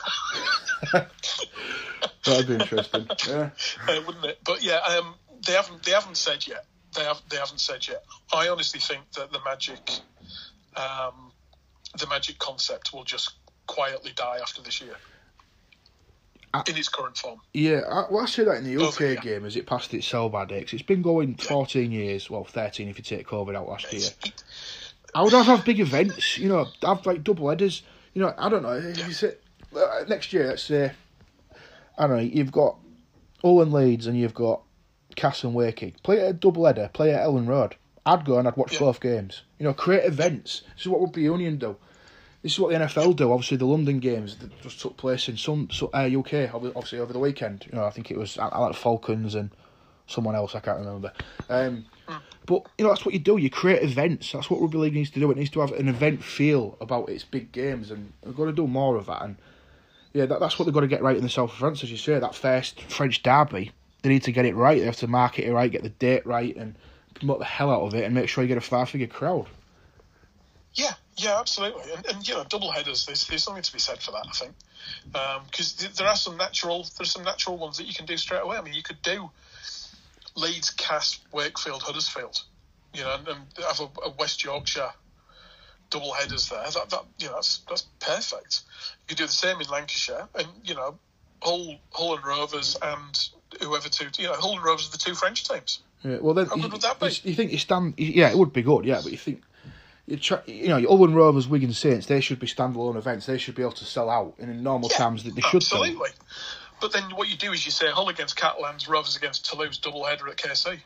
That'd be interesting. Yeah, uh, wouldn't it? But yeah, um, they haven't they haven't said yet. They have they haven't said yet. I honestly think that the Magic. Um, the Magic concept will just quietly die after this year. I, in its current form. Yeah, I, well, I say that in the U K Over, yeah. game as it passed its sell-by date. It's been going fourteen yeah. years, well, thirteen if you take COVID out last year. It, I would have, have big events, you know, have like double headers. You know, I don't know, if yeah. you say, uh, next year, let's say, I don't know, you've got Hull and Leeds and you've got Cass and Wakey. Play a double header, play at Ellen Road. I'd go and I'd watch yeah. both games. You know, create events. This is what Rugby Union do. This is what the N F L do. Obviously, the London games that just took place in some uh, U K, obviously over the weekend. You know, I think it was I, I like the Falcons and someone else. I can't remember. Um, mm. But you know, that's what you do. You create events. That's what Rugby League needs to do. It needs to have an event feel about its big games, and we've got to do more of that. And yeah, that, that's what they've got to get right in the south of France, as you say. That first French derby, they need to get it right. They have to market it right, get the date right, and promote the hell out of it, and make sure you get a five-figure crowd. Yeah, yeah, absolutely, and, and you know, double headers. There's, there's something to be said for that, I think, because um, there are some natural, there's some natural ones that you can do straight away. I mean, you could do Leeds, Cass, Wakefield, Huddersfield, you know, and, and have a, a West Yorkshire double headers there. That, that you know, that's that's perfect. You do the same in Lancashire, and you know, Hull, Hull and Rovers, and whoever two, you know, Hull and Rovers are the two French teams. Yeah, well, then how you, good would that be? You think you stand? Yeah, it would be good. Yeah, but you think you try, you know, your Hull and Rovers, Wigan Saints, they should be standalone events. They should be able to sell out, and in normal yeah, times that they should. Absolutely. Do. But then what you do is you say Hull against Catalans, Rovers against Toulouse, double header at K C.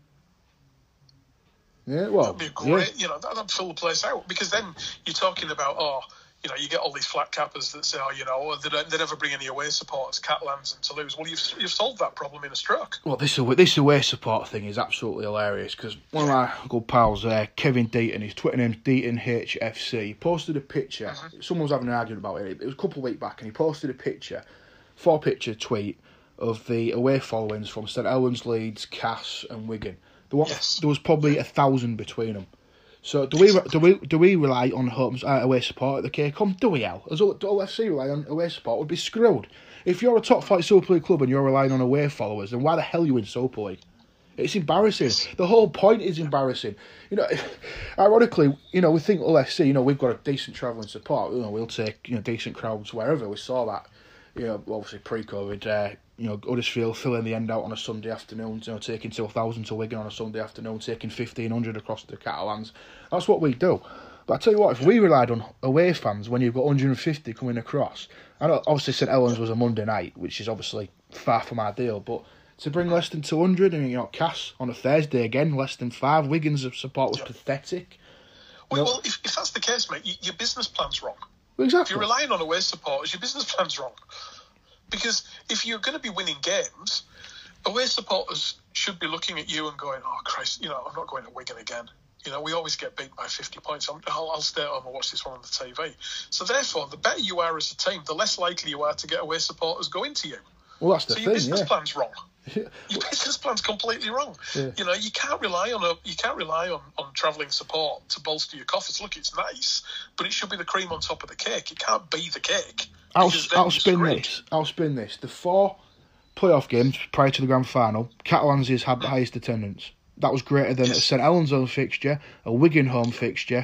Yeah, well, that'd be a great, yeah. you know, that'd fill the place out, because then you're talking about, oh, you know, you get all these flat cappers that say, oh, you know, they, don't, they never bring any away supporters, Catalans and Toulouse. Well, you've you've solved that problem in a stroke. Well, this this away support thing is absolutely hilarious, because one of my good pals there, uh, Kevin Deaton, his Twitter name's Deaton H F C, posted a picture. Mm-hmm. Someone was having an argument about it. It was a couple of weeks back, and he posted a picture, four picture tweet of the away followings from St Helens, Leeds, Cass, and Wigan. There was, yes. there was probably a thousand between them. So do we do we do we rely on home uh, away support at the K COM? Do we, Al? As O F C rely on away support, would be screwed. If you're a top flight Super League club and you're relying on away followers, then why the hell are you in Super League? It's embarrassing. The whole point is embarrassing. You know, ironically, you know, we think O F C, you know, we've got a decent travelling support. You know, we'll take, you know, decent crowds wherever. We saw that, you know, obviously pre-COVID. Uh, You know, Huddersfield filling the end out on a Sunday afternoon, you know, taking two thousand to Wigan on a Sunday afternoon, taking fifteen hundred across the Catalans. That's what we do. But I tell you what, if we relied on away fans when you've got one hundred fifty coming across, I know obviously St Helens was a Monday night, which is obviously far from ideal, but to bring less than two hundred, and, you know, Cass on a Thursday again, less than five, Wigan's support was yeah. pathetic. Well, you know, well if, if that's the case, mate, you, your business plan's wrong. Exactly. If you're relying on away supporters, your business plan's wrong. Because if you're going to be winning games, away supporters should be looking at you and going, oh, Christ, you know, I'm not going to Wigan again. You know, we always get beat by fifty points. I'm, I'll, I'll stay at home and watch this one on the T V. So therefore, the better you are as a team, the less likely you are to get away supporters going to you. Well, that's the so thing, your business yeah. plan's wrong. Your business plan's completely wrong. Yeah. You know, you can't rely on a you can't rely on, on travelling support to bolster your coffers. Look, it's nice, but it should be the cream on top of the cake. It can't be the cake. I'll, I'll spin this. I'll spin this. The four playoff games prior to the grand final, Catalans has had the highest attendance. That was greater than yes. a St Helens home fixture, a Wigan home fixture.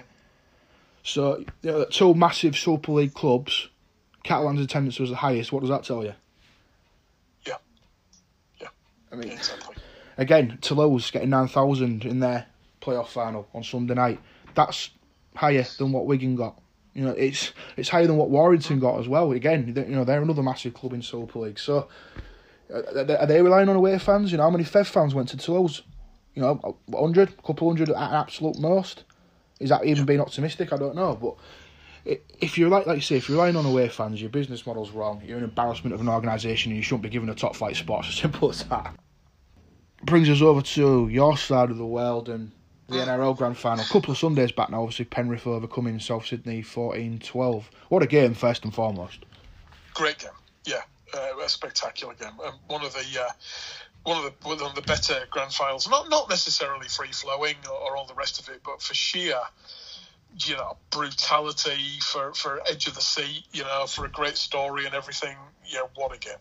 So, you know, two massive Super League clubs, Catalans' attendance was the highest. What does that tell you? Yeah. Yeah. I mean, exactly. Again, Toulouse getting nine thousand in their playoff final on Sunday night. That's higher than what Wigan got. You know, it's it's higher than what Warrington got as well. Again, you know, they're another massive club in Super League. So, are they relying on away fans? You know, how many F E V fans went to Toulouse? You know, one hundred, a couple hundred at absolute most. Is that even being optimistic? I don't know. But if you're like, like you say, if you're relying on away fans, your business model's wrong. You're an embarrassment of an organisation, and you shouldn't be given a top flight spot. It's as simple as that. Brings us over to your side of the world and the N R L Grand Final. A couple of Sundays back now, obviously Penrith overcoming South Sydney fourteen twelve. What a game, first and foremost. Great game, yeah. Uh, a spectacular game. Um, one of the uh, one of the one of the better Grand Finals. Not not necessarily free flowing or, or all the rest of it, but for sheer, you know, brutality, for, for edge of the seat, you know, for a great story and everything. Yeah, what a game.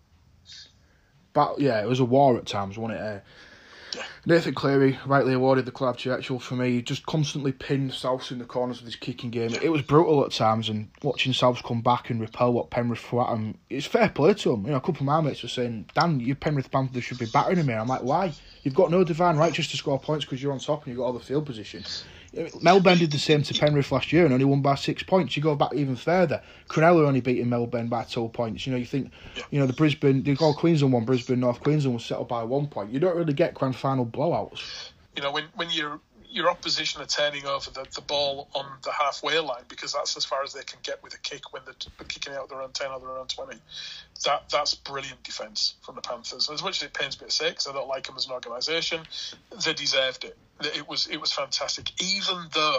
But yeah, it was a war at times, wasn't it? Uh, Yeah. Nathan Cleary rightly awarded the Clive Churchill for me. He just constantly pinned Souths in the corners of his kicking game. It was brutal at times, and watching Souths come back and repel what Penrith threw at him, it's fair play to him. You know, a couple of my mates were saying, Dan, you Penrith Panthers should be battering him here. I'm like, why? You've got no divine right just to score points because you're on top and you've got all the field position. Melbourne did the same to Penrith last year and only won by six points. You go back even further. Cronulla only beating Melbourne by two points. You know, you think, you know, the Brisbane, the all Queensland one, Brisbane, North Queensland was settled by one point. You don't really get grand final blowouts. You know, when when you're your opposition are turning over the, the ball on the halfway line because that's as far as they can get with a kick when they're kicking out their own ten or their own twenty. That that's brilliant defence from the Panthers. As much as it pains me to say, because I don't like them as an organisation, they deserved it. It was it was fantastic. Even though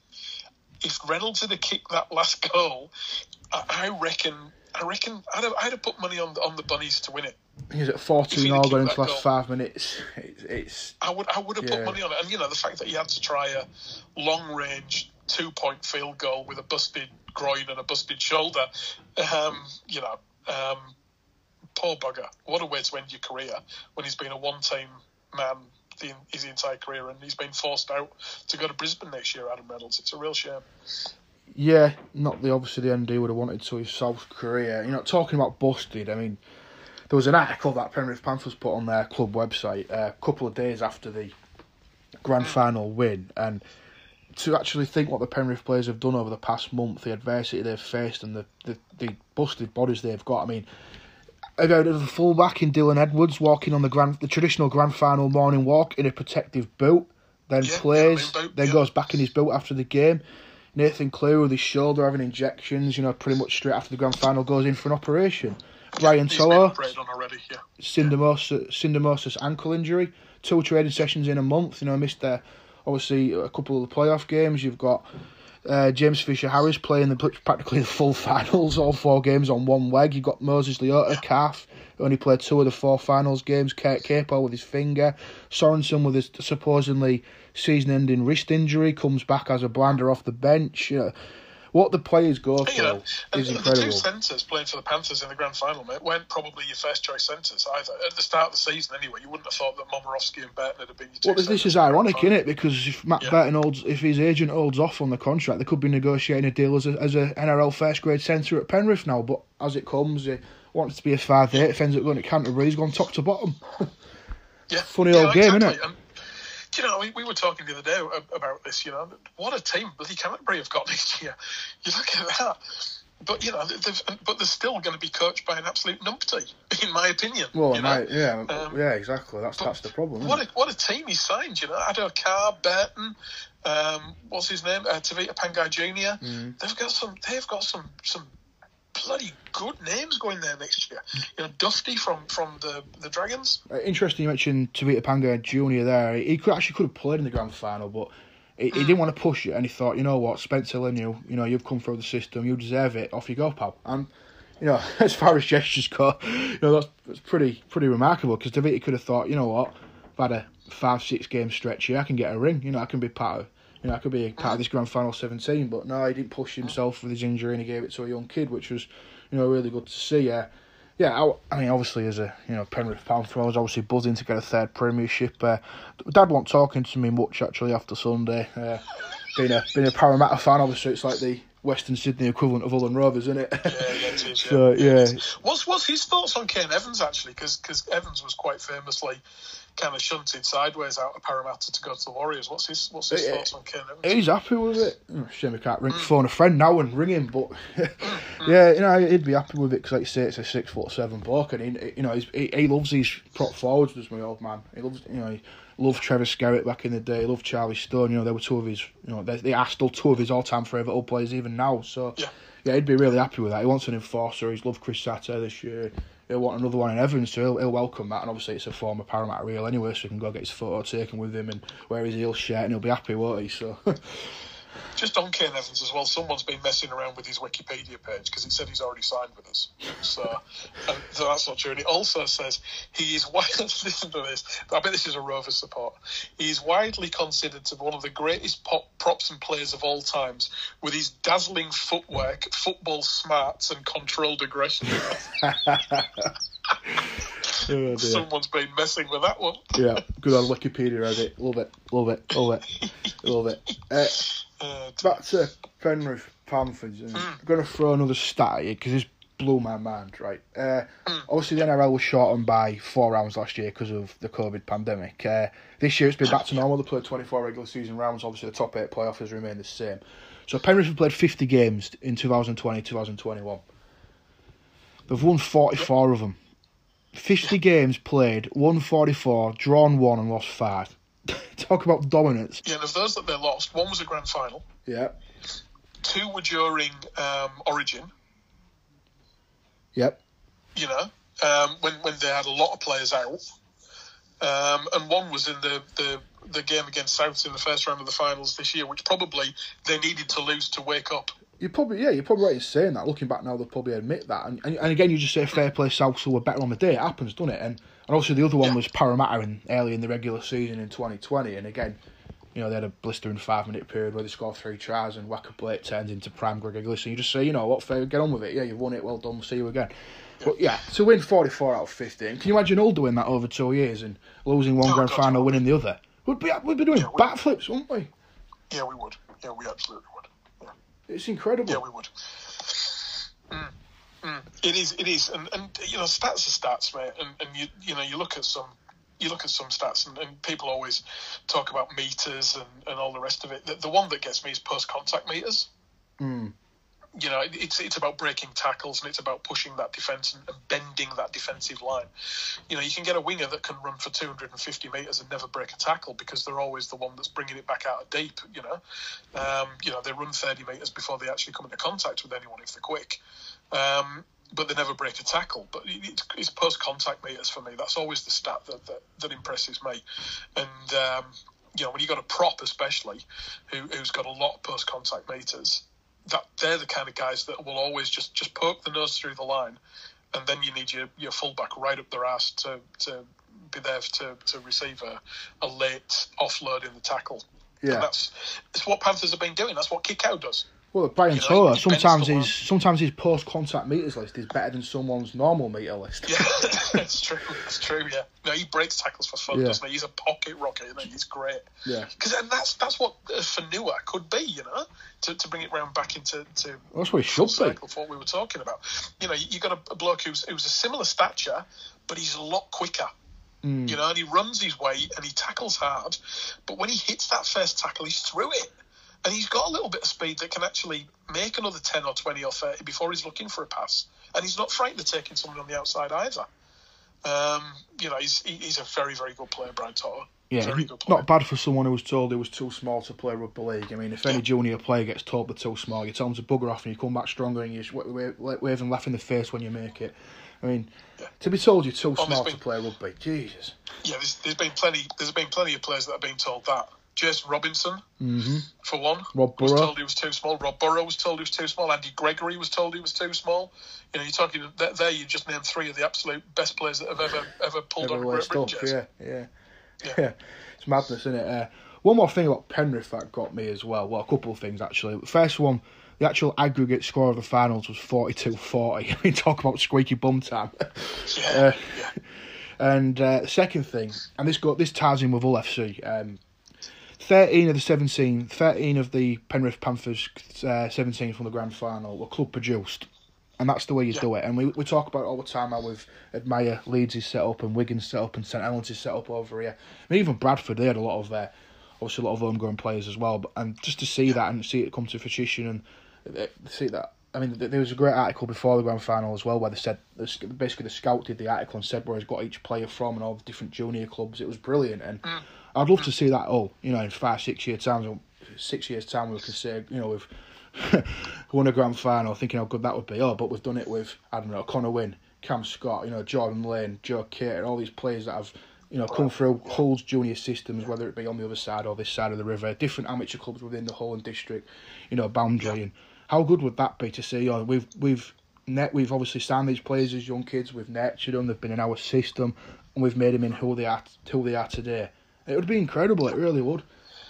if Reynolds had kicked that last goal, I, I reckon I reckon I'd have, I'd have put money on on the Bunnies to win it. He's at fourteen all going into the last five minutes. It's, it's I would I would have yeah. put money on it, and you know the fact that he had to try a long range two point field goal with a busted groin and a busted shoulder, um, you know, um, poor bugger. What a way to end your career when he's been a one team man the, his entire career, and he's been forced out to go to Brisbane next year, Adam Reynolds. It's a real shame. Yeah, not the obviously the end he would have wanted to his South career. You know, talking about busted, I mean, there was an article that Penrith Panthers put on their club website uh, a couple of days after the grand final win, and to actually think what the Penrith players have done over the past month, the adversity they've faced and the, the, the busted bodies they've got. I mean, about the fullback in Dylan Edwards walking on the grand, the traditional grand final morning walk in a protective boot, then yeah, plays, yeah, boot, then yeah. goes back in his boot after the game. Nathan Clear with his shoulder having injections, you know, pretty much straight after the grand final goes in for an operation. Brian He's Toller, been operated on already, yeah. syndesmosis, syndesmosis ankle injury, two training sessions in a month. You know, missed uh, obviously a couple of the playoff games. You've got uh, James Fisher-Harris playing the practically the full finals, all four games on one leg. You've got Moses Leota, calf, who only played two of the four finals games. Kurt Capel with his finger. Sorensen with his supposedly season-ending wrist injury, comes back as a blinder off the bench. You know, what the players go through you know, is and incredible. The two centres playing for the Panthers in the grand final, mate, weren't probably your first choice centres either. At the start of the season, anyway, you wouldn't have thought that Momorowski and Burton would have been your two Well, this centres is in the grand ironic, final. isn't it? Because if Matt Yeah. Burton holds, if his agent holds off on the contract, they could be negotiating a deal as a as a N R L first grade centre at Penrith now. But as it comes, he wants to be a five eight. If ends up going to Canterbury, he's gone top to bottom. Yeah. Funny yeah, old game, exactly. innit? And, you know, we, we were talking the other day about this, you know, what a team bloody Canterbury have got next year. You look at that. But, you know, they've, but they're still going to be coached by an absolute numpty, in my opinion. Well, you know? mate, yeah, Um, yeah, exactly. That's that's the problem. What Isn't a, what a team he signed, you know. Ado Carr, Burton, um, what's his name? Uh, Tavita Pangai Junior Mm. They've got some. They've got some some bloody good names going there next year. You know, Dufty from, from the, the Dragons. it? Uh, interesting you mentioned Tavita Pangai Junior there. He could actually could have played in the grand final, but he, he didn't want to push it, and he thought, you know what, Spencer Liniu, you know, you've come through the system, you deserve it. Off you go, pal. And you know, as far as gestures go, you know, that's, that's pretty pretty remarkable, because Tavita could have thought, you know what, I've had a five six game stretch here, I can get a ring. You know, I can be part of. You know, I could be part of this grand final seventeen, but no, he didn't push himself with his injury, and he gave it to a young kid, which was, you know, really good to see. Uh, yeah, I, I mean, obviously as a you know Penrith Panther, I was obviously buzzing to get a third premiership. Uh, Dad wasn't talking to me much actually after Sunday. Uh, being a being a Parramatta fan, obviously it's like the Western Sydney equivalent of Ullen Rovers, isn't it? Yeah, yeah, it is, yeah. So yeah, What's what's his thoughts on Kane Evans actually? Because Evans was quite famously kind of shunted sideways out of Parramatta to go to the Warriors. What's his what's his Yeah. thoughts on Kane Evans? he's happy with it. Oh, shame I can't ring, phone a friend now and ring him, but yeah, you know, he'd be happy with it because, like you say, it's a six foot seven bloke, and he, you know, he's, he he loves these prop forwards. Does my old man? He loves, you know, he loved Trevor Skerritt back in the day. He loved Charlie Stone. You know, they were two of his, you know, they, they are still two of his all time favourite old players even now. So Yeah. yeah, he'd be really happy with that. He wants an enforcer. He's loved Chris Satter this year. He'll want another one in Evans, so he'll, he'll welcome that. And obviously, it's a former Parramatta reel anyway, so he can go get his photo taken with him and wear his heel shirt, and he'll be happy, won't he? So. Just on Kane Evans as well, someone's been messing around with his Wikipedia page because it said he's already signed with us. So, and so that's not true. And it also says he is widely, listen to this, I bet this is a Rovers support. He is widely considered to be one of the greatest pop, props and players of all times, with his dazzling footwork, football smarts, and controlled aggression. Oh, dear. Someone's been messing with that one. Yeah, good on Wikipedia, edit. Love it, love it, love it, love it. Uh, Uh, back to Penrith Panthers. And I'm going to throw another stat at you because this blew my mind, right? Uh, obviously, the N R L was shortened by four rounds last year because of the COVID pandemic. Uh, this year, it's been back to normal. They played twenty-four regular season rounds. Obviously, the top eight playoffs remain the same. So, Penrith have played fifty games in twenty twenty, twenty twenty-one. They've won forty-four of them. fifty games played, won forty-four, drawn one, and lost five. Talk about dominance. yeah, and of those that they lost, one was a grand final, Yeah. two were during um, Origin, Yep. you know, um, when when they had a lot of players out, um, and one was in the, the, the game against South in the first round of the finals this year, which probably they needed to lose to wake up. You probably yeah, you're probably right in saying that. Looking back now, they'll probably admit that. And and, and again, you just say fair play, South who were better on the day. It happens, doesn't it? And and also the other one Yeah. was Parramatta in, early in the regular season in twenty twenty. And again, you know, they had a blistering five minute period where they scored three tries and Wacka Blake turns into prime Greg Inglis. And you just say, you know what, fair, get on with it. Yeah, you've won it. Well done. We'll see you again. But yeah, to win forty-four out of fifteen, can you imagine Hull doing that over two years and losing one Oh, grand God, final, yeah. winning the other? We'd be we'd be doing Yeah, we- backflips, wouldn't we? Yeah, we would. Yeah, we absolutely would. Yeah, It's incredible. yeah we would. Mm. Mm. It is, it is, and, and you know, stats are stats, mate. And, and you you know, you look at some, you look at some stats, and, and people always talk about meters and, and all the rest of it. The, the one that gets me is post contact meters. Mm. You know, it, it's it's about breaking tackles and it's about pushing that defence and, and bending that defensive line. You know, you can get a winger that can run for two hundred fifty metres and never break a tackle because they're always the one that's bringing it back out of deep. You know, um, you know they run thirty metres before they actually come into contact with anyone if they're quick. Um, but they never break a tackle. But it, it's post-contact meters for me. That's always the stat that that, that impresses me. And um, you know, when you got a prop, especially who, who's got a lot of post-contact meters, that they're the kind of guys that will always just, just poke the nose through the line, and then you need your, your fullback right up their ass to, to be there to, to receive a, a late offload in the tackle. Yeah, and that's it's what Panthers have been doing. That's what Kickout does. Well, Brian You know, Tola, he bends sometimes the his line. sometimes his post contact meters list is better than someone's normal meter list. Yeah, that's true. That's true. Yeah, no, he breaks tackles for fun, Yeah. doesn't he? He's a pocket rocket, isn't he? He's great. Yeah, Because and that's that's what uh, Fanua could be, you know, to, to bring it round back into to that's what he full should be. circle for what we were talking about. You know, you, you got a, a bloke who's who's a similar stature, but he's a lot quicker. Mm. You know, and he runs his weight and he tackles hard, but when he hits that first tackle, he's through it. And he's got a little bit of speed that can actually make another ten or twenty or thirty before he's looking for a pass. And he's not frightened of taking someone on the outside either. Um, you know, he's he, he's a very, very good player, Brian Totter. Yeah, very good player. not bad for someone who was told he was too small to play rugby league. I mean, if any junior player gets told they're too small, you tell them to bugger off and you come back stronger and you just wave, wave, wave and laugh in the face when you make it. I mean, Yeah. to be told you're too Oh, small there's to been- play rugby, Jesus. Yeah, there's, there's been plenty. There's been plenty of players that have been told that. Jason Robinson, Mm-hmm. for one, Rob was Burrow. told he was too small. Rob Burrow was told he was too small. Andy Gregory was told he was too small. You know, you're talking there. there you just named three of the absolute best players that have ever ever pulled Ever on a laced Great up, Britain jersey. yeah, yeah, Yeah. yeah. It's madness, isn't it? Uh, one more thing about Penrith that got me as well. Well, a couple of things actually. First one, the actual aggregate score of the finals was forty-two forty. I mean, talk about squeaky bum time. Yeah, Uh, yeah. And uh, the second thing, and this got this ties in with Hull F C. Um, thirteen of the seventeen, thirteen of the Penrith Panthers uh, seventeen from the grand final were club produced, and that's the way you Yeah. do it. And we we talk about it all the time how we've admire Leeds' set up and Wigan's set up and St Helens' set up over here. I mean, even Bradford, they had a lot of uh, obviously a lot of homegrown players as well. But and just to see that and see it come to fruition and uh, see that. I mean, there was a great article before the grand final as well where they said, basically the scout did the article and said where he's got each player from and all the different junior clubs. It was brilliant, and Mm. I'd love to see that all, you know, in five, six years' time, six years' time we can say, you know, we've won a grand final, thinking how good that would be. Oh, but we've done it with, I don't know, Connor Wynn, Cam Scott, you know, Jordan Lane, Joe Cater, all these players that have, you know, come through Hull's junior systems, whether it be on the other side or this side of the river, different amateur clubs within the Hull and district, you know, boundary. And how good would that be to see? Oh, we've we've net we've obviously signed these players as young kids, we've nurtured them, they've been in our system, and we've made them in who they are, who they are today. It would be incredible. It really would.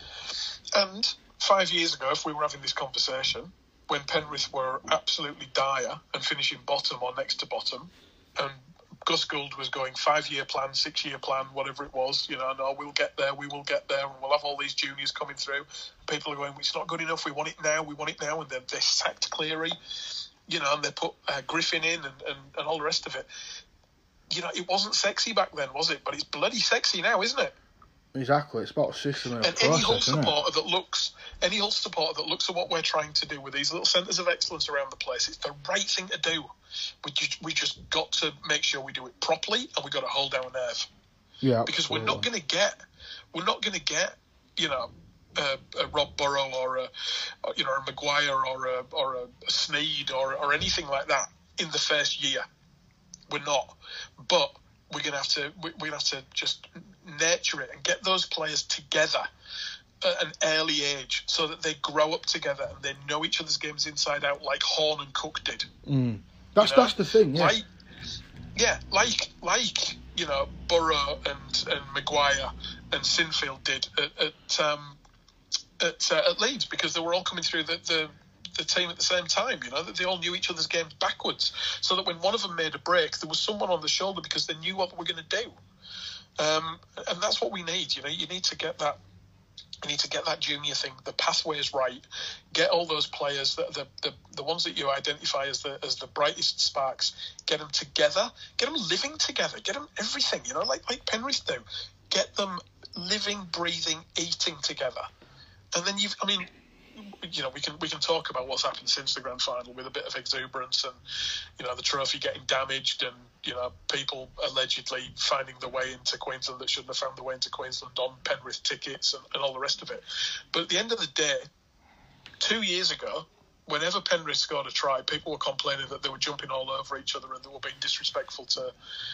And five years ago, if we were having this conversation, when Penrith were absolutely dire and finishing bottom or next to bottom, and Gus Gould was going five-year plan, six-year plan, whatever it was, you know, no, we'll get there, we will get there, and we'll have all these juniors coming through. People are going, it's not good enough, we want it now, we want it now, and they they sacked Cleary, you know, and they put uh, Griffin in and, and, and all the rest of it. You know, it wasn't sexy back then, was it? But it's bloody sexy now, isn't it? Exactly. It's about a system and a And any Hull process, isn't it? supporter that looks, any Hull supporter that looks at what we're trying to do with these little centres of excellence around the place, it's the right thing to do. We just, we just got to make sure we do it properly, and we got to hold our nerve, Yeah, because we're absolutely. not going to get, we're not going to get, you know, a, a Rob Burrow or a, or, you know, a Maguire or a or a Sneed or or anything like that in the first year. We're not, but we're gonna have to we're gonna have to just nurture it and get those players together at an early age so that they grow up together and they know each other's games inside out, like Horn and Cook did. Mm. That's You know? that's the thing. Yeah. Like, yeah, like like you know Burrow and and Maguire and Sinfield did at at, um, at, uh, at Leeds, because they were all coming through the, the the team at the same time, you know, that they all knew each other's games backwards, so that when one of them made a break, there was someone on the shoulder because they knew what they were going to do. Um, and that's what we need, you know, you need to get that You need to get that junior thing, the pathways right. Get all those players, the the, the, the ones that you identify as the as the brightest sparks. Get them together. Get them living together. Get them everything. You know, like like Penrith do. Get them living, breathing, eating together. And then you've. I mean, you know, we can we can talk about what's happened since the grand final with a bit of exuberance and, you know, the trophy getting damaged and, you know, people allegedly finding the way into Queensland that shouldn't have found the way into Queensland on Penrith tickets and, and all the rest of it. But at the end of the day, two years ago, whenever Penrith scored a try, people were complaining that they were jumping all over each other and they were being disrespectful to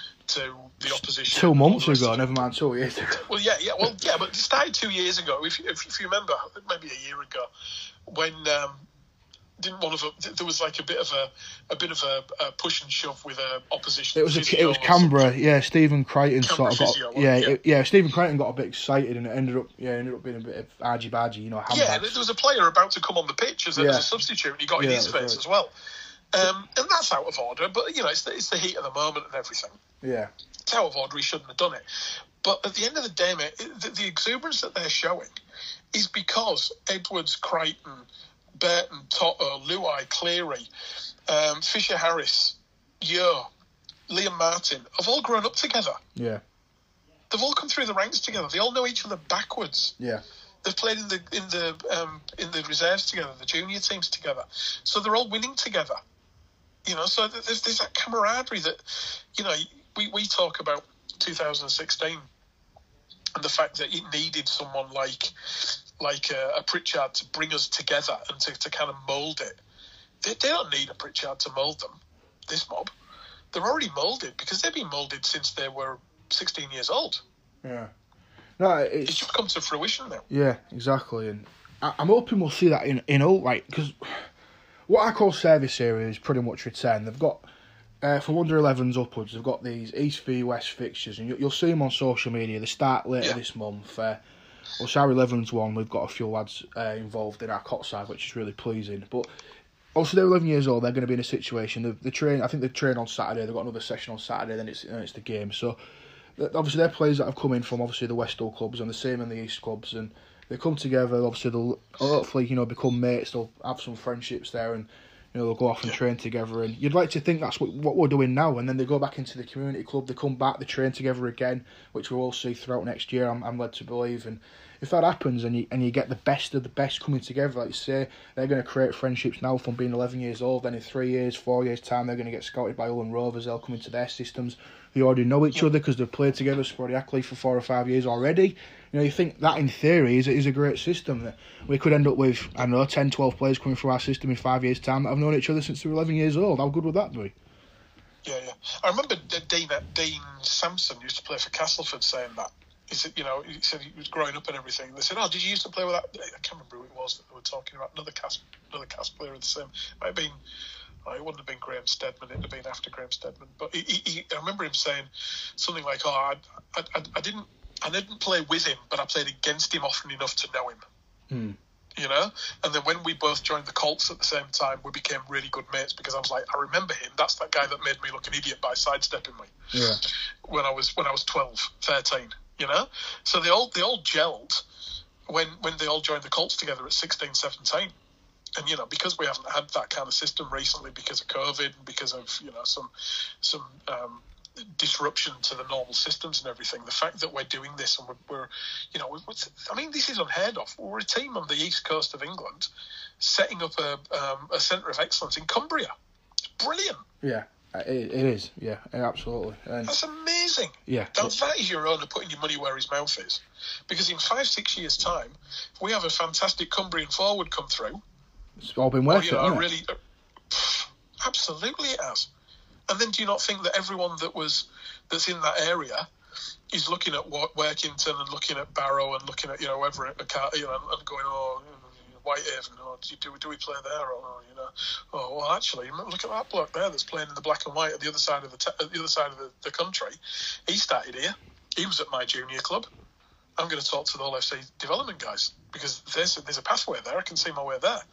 to the opposition. Two months ago, never mind two years ago. Well, yeah, yeah, well, yeah, but it started two years ago. If, if, if you remember, maybe a year ago, when um, didn't one of them, there was like a bit of a a bit of a, a push and shove with a opposition. It was a, it was Canberra, yeah. Stephen Crichton Canberra sort of got physio, yeah, yeah. It, yeah. Stephen Crichton got a bit excited and it ended up yeah ended up being a bit of argy bargy, you know. Yeah, handbags. there was a player about to come on the pitch as a, Yeah. as a substitute, and he got in Yeah, his face right. as well. Um, and that's out of order, but you know, it's the, it's the heat of the moment and everything. Yeah, It's out of order. He shouldn't have done it. But at the end of the day, mate, it, the, the exuberance that they're showing is because Edwards, Crichton, Burton, Toto, Luai, Cleary, um, Fisher Harris, Yo, Liam Martin have all grown up together. yeah, They've all come through the ranks together. They all know each other backwards. yeah, They've played in the in the um, in the reserves together, the junior teams together. So they're all winning together. You know, so there's there's that camaraderie that, you know, we, we talk about two thousand sixteen and the fact that it needed someone like like a, a Pritchard to bring us together and to, to kind of mould it. They, they don't need a Pritchard to mould them, this mob. They're already moulded because they've been moulded since they were sixteen years old. yeah. No, It's it's just come to fruition now. yeah, exactly, and I, I'm hoping we'll see that in in all like because what I call service area is pretty much return. They've got. Uh, for under elevens upwards, they've got these East v West fixtures, and you, you'll see them on social media. They start later Yeah. this month. Uh, well, our elevens one, we've got a few lads uh, involved in our cot side, which is really pleasing. But also, they're eleven years old. They're going to be in a situation. The, the train, I think they train on Saturday. They've got another session on Saturday. Then it's then it's the game. So obviously, they're players that have come in from obviously the West Hull clubs and the same in the East clubs, and they come together. Obviously, they'll hopefully you know become mates. They'll have some friendships there, and you know, they'll go off and train together, and you'd like to think that's what, what we're doing now. And then they go back into the community club, they come back, they train together again, which we'll all see throughout next year. I'm, I'm led to believe. And if that happens, and you and you get the best of the best coming together, like you say, they're going to create friendships now from being eleven years old. Then in three years, four years time, they're going to get scouted by Ulland Rovers. They'll come into their systems. They already know each other because they've played together sporadically for four or five years already. You know, you think that in theory is, is a great system. That we could end up with, I don't know, ten, twelve players coming through our system in five years' time that have known each other since they were eleven years old. How good would that be? Yeah, yeah. I remember Dean, Dean Sampson used to play for Castleford saying that. He said, you know, he said he was growing up and everything. They said, oh, did you used to play with that? I can't remember who it was that they were talking about. Another cast, another cast player of the same. Might have been, oh, it wouldn't have been Graham Steadman. It'd have been after Graham Steadman. But he, he, he, I remember him saying something like, oh, I, I, I, I didn't, I didn't play with him, but I played against him often enough to know him. Hmm. You know, and then when we both joined the Colts at the same time, we became really good mates because I was like, I remember him. That's that guy that made me look an idiot by sidestepping me. Yeah. When I was when I was twelve, thirteen, you know. So they all they all gelled when when they all joined the Colts together at sixteen, seventeen. And you know, because we haven't had that kind of system recently because of COVID and because of you know some some um, disruption to the normal systems and everything. The fact that we're doing this and we're, we're you know, we're, I mean, this is unheard of. We're a team on the east coast of England setting up a um, a centre of excellence in Cumbria. It's brilliant. Yeah, it, it is. Yeah, absolutely. And that's amazing. Yeah, that, that is your owner putting your money where his mouth is. Because in five, six years' time, if we have a fantastic Cumbrian forward come through, it's all been worth or, you it. know, It? really, uh, pff, absolutely, it has. And then do you not think that everyone that was that's in that area is looking at what Workington and looking at Barrow and looking at you know whoever a car, you know, and going, oh, Whitehaven, or do we do we play there, or you know, oh well, actually, look at that bloke there that's playing in the black and white at the other side of the te- at the other side of the, the country. He started here. He was at my junior club. I'm going to talk to the All F C development guys because there's there's a pathway there. I can see my way there.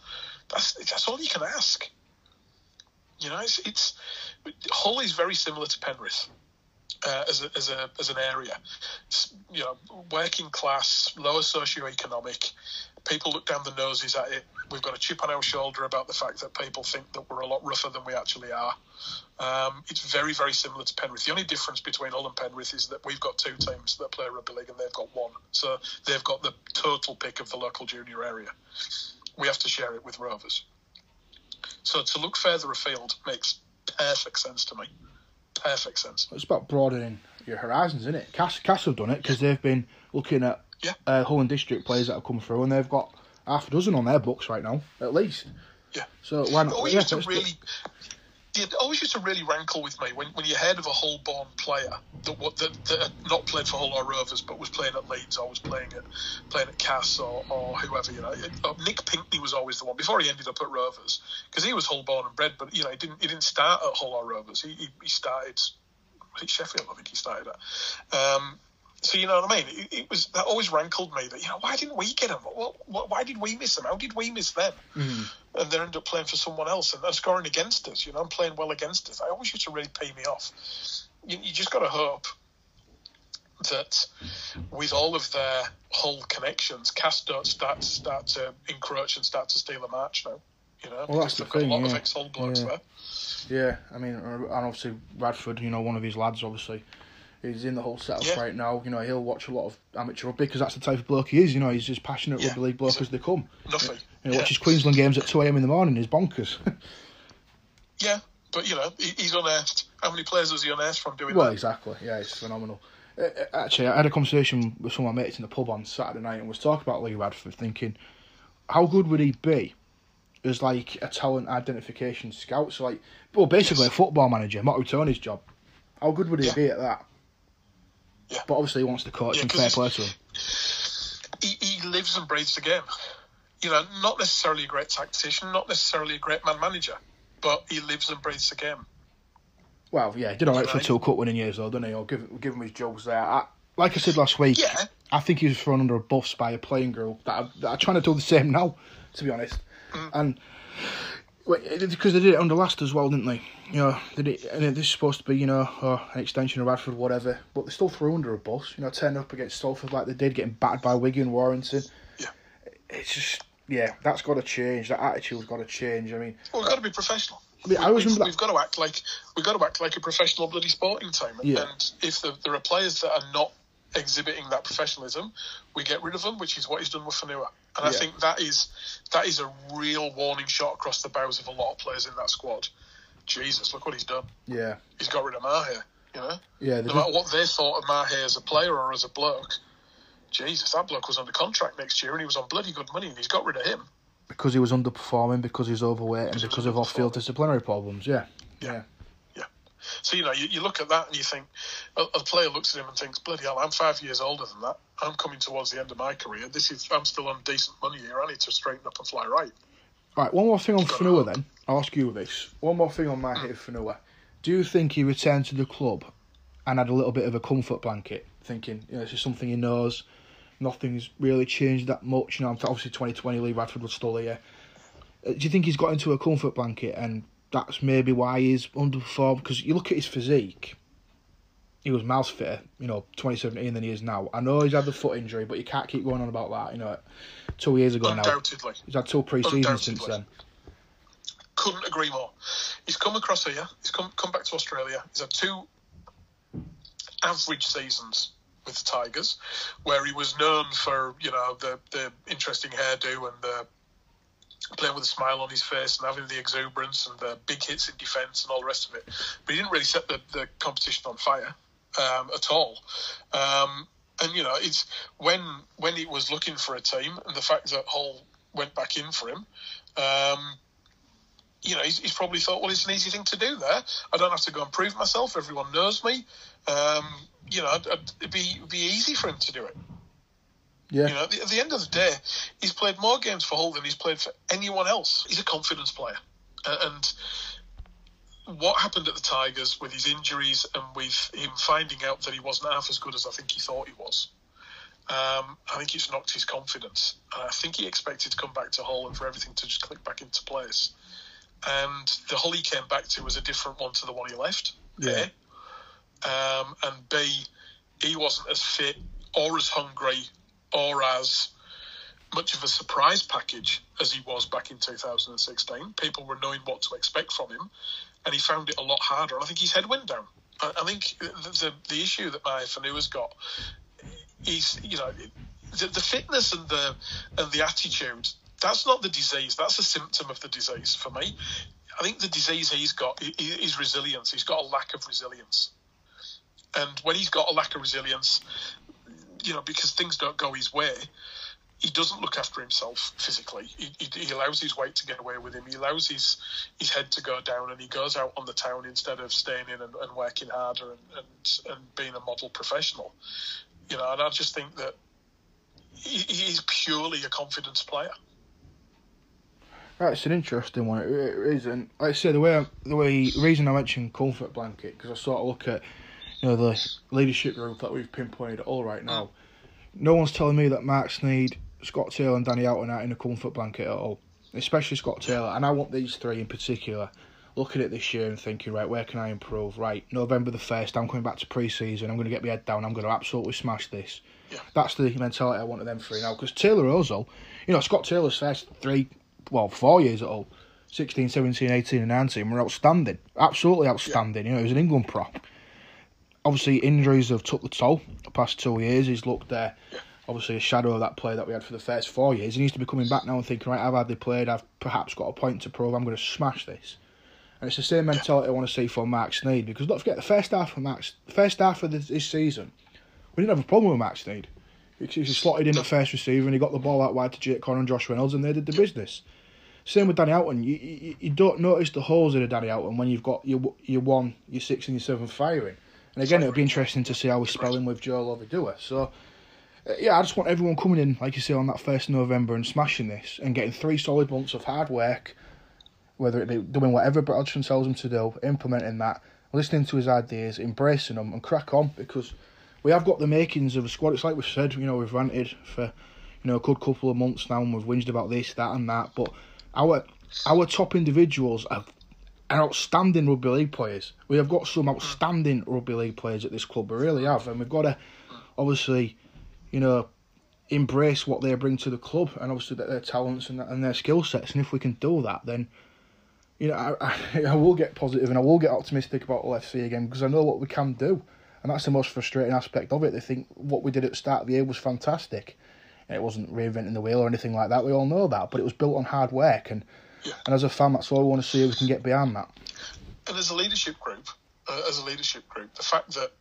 That's that's all you can ask. You know, it's, it's Hull is very similar to Penrith uh, as a, as a as an area. It's, you know, working class, lower socioeconomic. People look down the noses at it. We've got a chip on our shoulder about the fact that people think that we're a lot rougher than we actually are. Um, it's very, very similar to Penrith. The only difference between Hull and Penrith is that we've got two teams that play rugby league and they've got one. So they've got the total pick of the local junior area. We have to share it with Rovers. So to look further afield makes perfect sense to me. Perfect sense. It's about broadening your horizons, isn't it? Cass, Cass have done it because they've been looking at yeah. uh, Hull and District players that have come through, and they've got half a dozen on their books right now, at least. Yeah. So why not? It always yeah, used to really, it always used to really rankle with me when, when you heard of a Hull-born player that, what, that that had not played for Hull or Rovers, but was playing at Leeds or was playing at playing at Cass or, or whoever. You know, it, uh, Nick Pinkney was always the one before he ended up at Rovers because he was Hull-born and bred, but you know he didn't he didn't start at Hull or Rovers. He he, he started. I think Sheffield, I think he started at. Um, so you know what I mean? It, it was that always rankled me that you know why didn't we get him? Well, why did we miss him? How did we miss them? Mm. And they end up playing for someone else and they're scoring against us. You know, and playing well against us. I always used to really pay me off. You, you just got to hope that with all of their Hull connections, Cass don't start to start to encroach and start to steal a march now. You know, well, that's the they've thing. got a lot yeah. of ex-Hull blokes yeah. there. Yeah, I mean, and obviously Radford, you know, one of his lads, obviously, he's in the whole setup yeah. right now. You know, he'll watch a lot of amateur rugby because that's the type of bloke he is. You know, he's as passionate Yeah. rugby league bloke He's as they come. Nothing. You know, yeah. watches Queensland games at two a.m. in the morning. He's bonkers. yeah, but you know, he, he's unearthed. How many players has he unearthed from doing well, that? exactly. Yeah, it's phenomenal. Uh, actually, I had a conversation with some of my mates in the pub on Saturday night and was talking about Lee Radford, thinking, how good would he be as like a talent identification scout? So like, well, basically yes. a football manager, Matthew Tony's job. How good would he yeah. be at that? Yeah. But obviously he wants to coach yeah, and fair play to him. He, he lives and breathes the game. You know, not necessarily a great tactician, not necessarily a great man manager, but he lives and breathes the game. Well, yeah, he did all right for two cup winning years though, didn't he? Or give, give him his jobs there. I, like I said last week, yeah. I think he was thrown under a bus by a playing group that are, that are trying to do the same now, to be honest. Mm. And because they did it under last as well, didn't they? You know, they did, and this is supposed to be, you know, oh, an extension of Radford, whatever. But they still threw under a bus. You know, turning up against Salford like they did, getting battered by Wigan, Warrington. Yeah, it's just yeah, that's got to change. That attitude's got to change. I mean, well, we've got to be professional. I mean, I always we've, remember we've got to act like we've got to act like a professional bloody sporting team. Yeah. And if the, there are players that are not exhibiting that professionalism, we get rid of them, which is what he's done with Fanua. And yeah. I think that is that is a real warning shot across the bows of a lot of players in that squad. Jesus, look what he's done. Yeah. He's got rid of Maher, you know? Yeah. No matter what they thought of Maher as a player or as a bloke, Jesus, that bloke was under contract next year and he was on bloody good money and he's got rid of him. Because he was underperforming, because he was overweight, and because of off-field disciplinary problems, yeah. Yeah. Yeah. yeah. So, you know, you, you look at that and you think, a, a player looks at him and thinks, bloody hell, I'm five years older than that. I'm coming towards the end of my career. This is I'm still on decent money here. I need to straighten up and fly right. All right, one more thing on Fanua then. I'll ask you this. One more thing on my hit of Fanua. Do you think he returned to the club and had a little bit of a comfort blanket, thinking, you know, this is something he knows, nothing's really changed that much. You know, obviously twenty twenty, Lee Radford was still here. Do you think he's got into a comfort blanket and that's maybe why he's underperformed? Because you look at his physique, he was miles fitter, you know, twenty seventeen than he is now. I know he's had the foot injury, but you can't keep going on about that, you know. Two years ago Undoubtedly. now. He's had two pre-seasons since then. Couldn't agree more. He's come across here, he's come come back to Australia, he's had two average seasons with the Tigers, where he was known for, you know, the, the interesting hairdo and the playing with a smile on his face and having the exuberance and the big hits in defence and all the rest of it. But he didn't really set the, the competition on fire um, at all. Um, and, you know, it's when when he was looking for a team and the fact that Hull went back in for him, um, you know, he's, he's probably thought, well, it's an easy thing to do there. I don't have to go and prove myself. Everyone knows me. Um, you know, it'd be, it'd be easy for him to do it. Yeah. You know, at the, at the end of the day, he's played more games for Hull than he's played for anyone else. He's a confidence player. Uh, and what happened at the Tigers with his injuries and with him finding out that he wasn't half as good as I think he thought he was, Um, I think it's knocked his confidence. And I think he expected to come back to Hull and for everything to just click back into place. And the Hull he came back to was a different one to the one he left. Yeah. A. Um, and B, he wasn't as fit or as hungry or as much of a surprise package as he was back in two thousand sixteen. People were knowing what to expect from him, and he found it a lot harder. And I think his head went down. I, I think the, the the issue that Maya Fanua's got is, you know, the, the fitness and the and the attitude. That's not the disease. That's a symptom of the disease for me. I think the disease he's got is resilience. He's got a lack of resilience. And when he's got a lack of resilience, you know, because things don't go his way, he doesn't look after himself physically. He, he, he allows his weight to get away with him. He allows his, his head to go down, and he goes out on the town instead of staying in and, and working harder and, and, and being a model professional. You know, and I just think that he, he's purely a confidence player. That's an interesting one. It, it is, and like I say, the way I, the way the reason I mentioned comfort blanket, because I sort of look at, you know, the leadership group that we've pinpointed all right now. No one's telling me that Mark Sneyd, Scott Taylor, and Danny Houghton are in a comfort blanket at all. Especially Scott Taylor, and I want these three in particular looking at this year and thinking, right, where can I improve? Right, November the first, I'm coming back to pre-season. I'm going to get my head down. I'm going to absolutely smash this. Yeah. That's the mentality I want of them three now. Because Taylor Ozil, you know, Scott Taylor's first three. Well, four years at all, sixteen, seventeen, eighteen and nineteen were outstanding. Absolutely outstanding. Yeah. You know, he was an England prop. Obviously, injuries have took the toll the past two years. He's looked there, uh, obviously, a shadow of that player that we had for the first four years. He needs to be coming back now and thinking, right, I've hardly played, I've perhaps got a point to prove, I'm going to smash this. And it's the same mentality I want to see for Mark Sneyd, because don't forget, the first half of Mark's, the first half of this, this season, we didn't have a problem with Mark Sneyd. He slotted in at first receiver and he got the ball out wide to Jake Connor and Josh Reynolds, and they did the business. Same with Danny Houghton. You, you you don't notice the holes in a Danny Houghton when you've got your your one, your six, and your seven firing. And again, it'll be interesting to see how we spell him with Joel Ovidua. So, uh, yeah, I just want everyone coming in, like you say, on that first of November and smashing this and getting three solid months of hard work, whether it be doing whatever Brett Hodgson tells them to do, implementing that, listening to his ideas, embracing them, and crack on, because we have got the makings of a squad. It's like we've said, you know, we've ranted for, you know, a good couple of months now, and we've whinged about this, that, and that, but our our top individuals are, are outstanding rugby league players. We have got some outstanding rugby league players at this club, we really have, and we've got to obviously, you know, embrace what they bring to the club, and obviously their talents and, and their skill sets. And if we can do that, then, you know, I, I, I will get positive and I will get optimistic about Hull F C again, because I know what we can do, and that's the most frustrating aspect of it. They think what we did at the start of the year was fantastic. It wasn't reinventing the wheel or anything like that. We all know that, but it was built on hard work, and yeah. and as a fan, that's all I want to see if we can get behind that. And as a leadership group, uh, as a leadership group, the fact that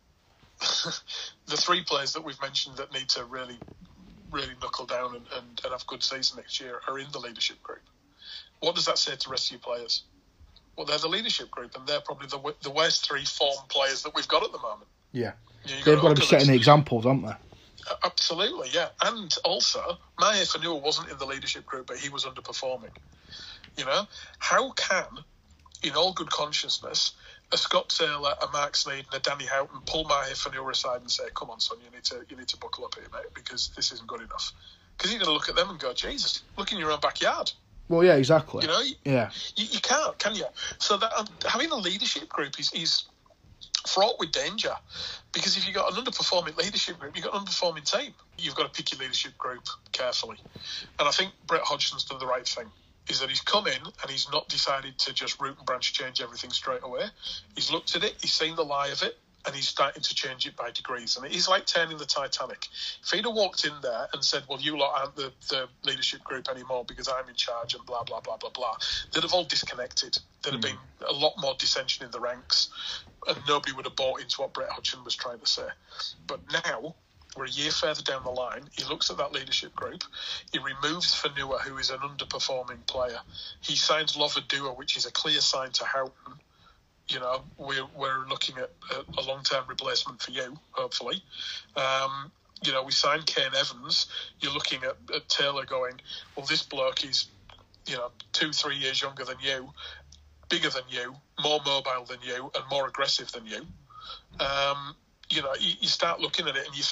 the three players that we've mentioned that need to really, really knuckle down and, and, and have a good season next year are in the leadership group. What does that say to the rest of your players? Well, they're the leadership group, and they're probably the the worst three form players that we've got at the moment. Yeah, you know, they've got to be to setting the examples, haven't they? Absolutely, yeah. And also, Maya Fanua wasn't in the leadership group, but he was underperforming. You know, how can, in all good consciousness, a Scott Taylor, a Mark Sneyd, and a Danny Houghton pull Maya Fanua aside and say, "Come on, son, you need to you need to buckle up here, mate, because this isn't good enough." Because you're going to look at them and go, "Jesus, look in your own backyard." Well, yeah, exactly. You know, yeah, you, you can't, can you? So that um, having a leadership group is is fraught with danger, because if you've got an underperforming leadership group, you've got an underperforming team. You've got to pick your leadership group carefully. And I think Brett Hodgson's done the right thing, is that he's come in and he's not decided to just root and branch change everything straight away. He's looked at it, he's seen the lie of it, and he's starting to change it by degrees. And it is like turning the Titanic. If he'd have walked in there and said, well, you lot aren't the, the leadership group anymore because I'm in charge and blah, blah, blah, blah, blah, they'd have all disconnected. There'd have mm. been a lot more dissension in the ranks, and nobody would have bought into what Brett Hodgson was trying to say. But now, we're a year further down the line, he looks at that leadership group, he removes Fanua, who is an underperforming player. He signs Lovadua, which is a clear sign to Houghton. You know, we're, we're looking at a, a long-term replacement for you, hopefully. Um, you know, we signed Kane Evans. You're looking at, at Taylor going, well, this bloke is, you know, two, three years younger than you, bigger than you, more mobile than you, and more aggressive than you. Um, you know, you, you start looking at it and you think,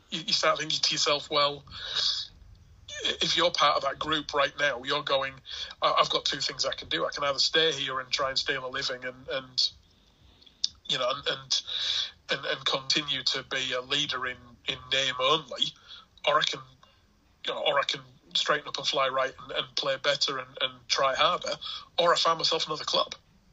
you, you start thinking to yourself, well, if you're part of that group right now, you're going, I've got two things I can do. I can either stay here and try and stay on a living and, and you know, and, and and continue to be a leader in, in name only, or I can, you know, or I can straighten up and fly right and, and play better and, and try harder, or I find myself another club.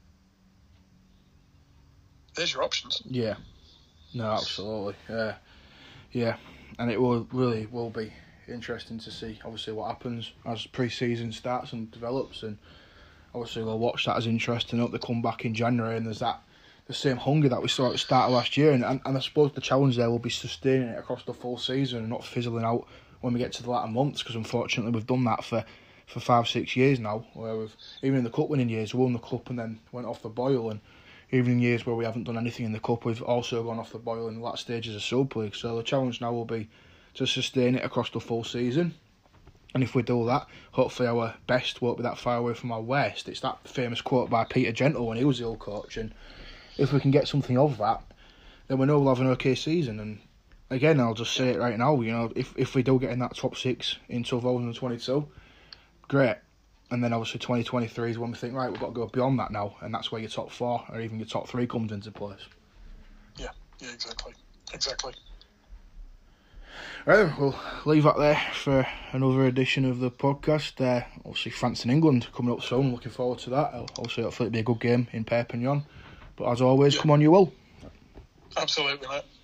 There's your options. Yeah. No, absolutely. Yeah. Yeah. And it will really will be interesting to see, obviously, what happens as pre-season starts and develops, and obviously we'll watch that as interesting. Hope they come back in January and there's that the same hunger that we saw at the start of last year, and, and, and I suppose the challenge there will be sustaining it across the full season and not fizzling out when we get to the latter months, because unfortunately we've done that for, for five, six years now, where we've, even in the cup winning years, we won the cup and then went off the boil, and even in years where we haven't done anything in the cup, we've also gone off the boil in the last stages of Super League. So the challenge now will be to sustain it across the full season, and if we do that, hopefully our best won't be that far away from our worst. It's that famous quote by Peter Gentle when he was the old coach, and if we can get something of that, then we know we'll have an okay season. And again, I'll just say it right now, you know, if if we do get in that top six in two thousand twenty-two, great. And then obviously twenty twenty-three is when we think, right, we've got to go beyond that now, and that's where your top four or even your top three comes into place. Yeah, yeah, exactly, exactly. Right then, we'll leave that there for another edition of the podcast. Uh, obviously, France and England coming up soon. Looking forward to that. Obviously, hopefully it'll be a good game in Perpignan. But as always, yeah. Come on, you will. Absolutely, mate.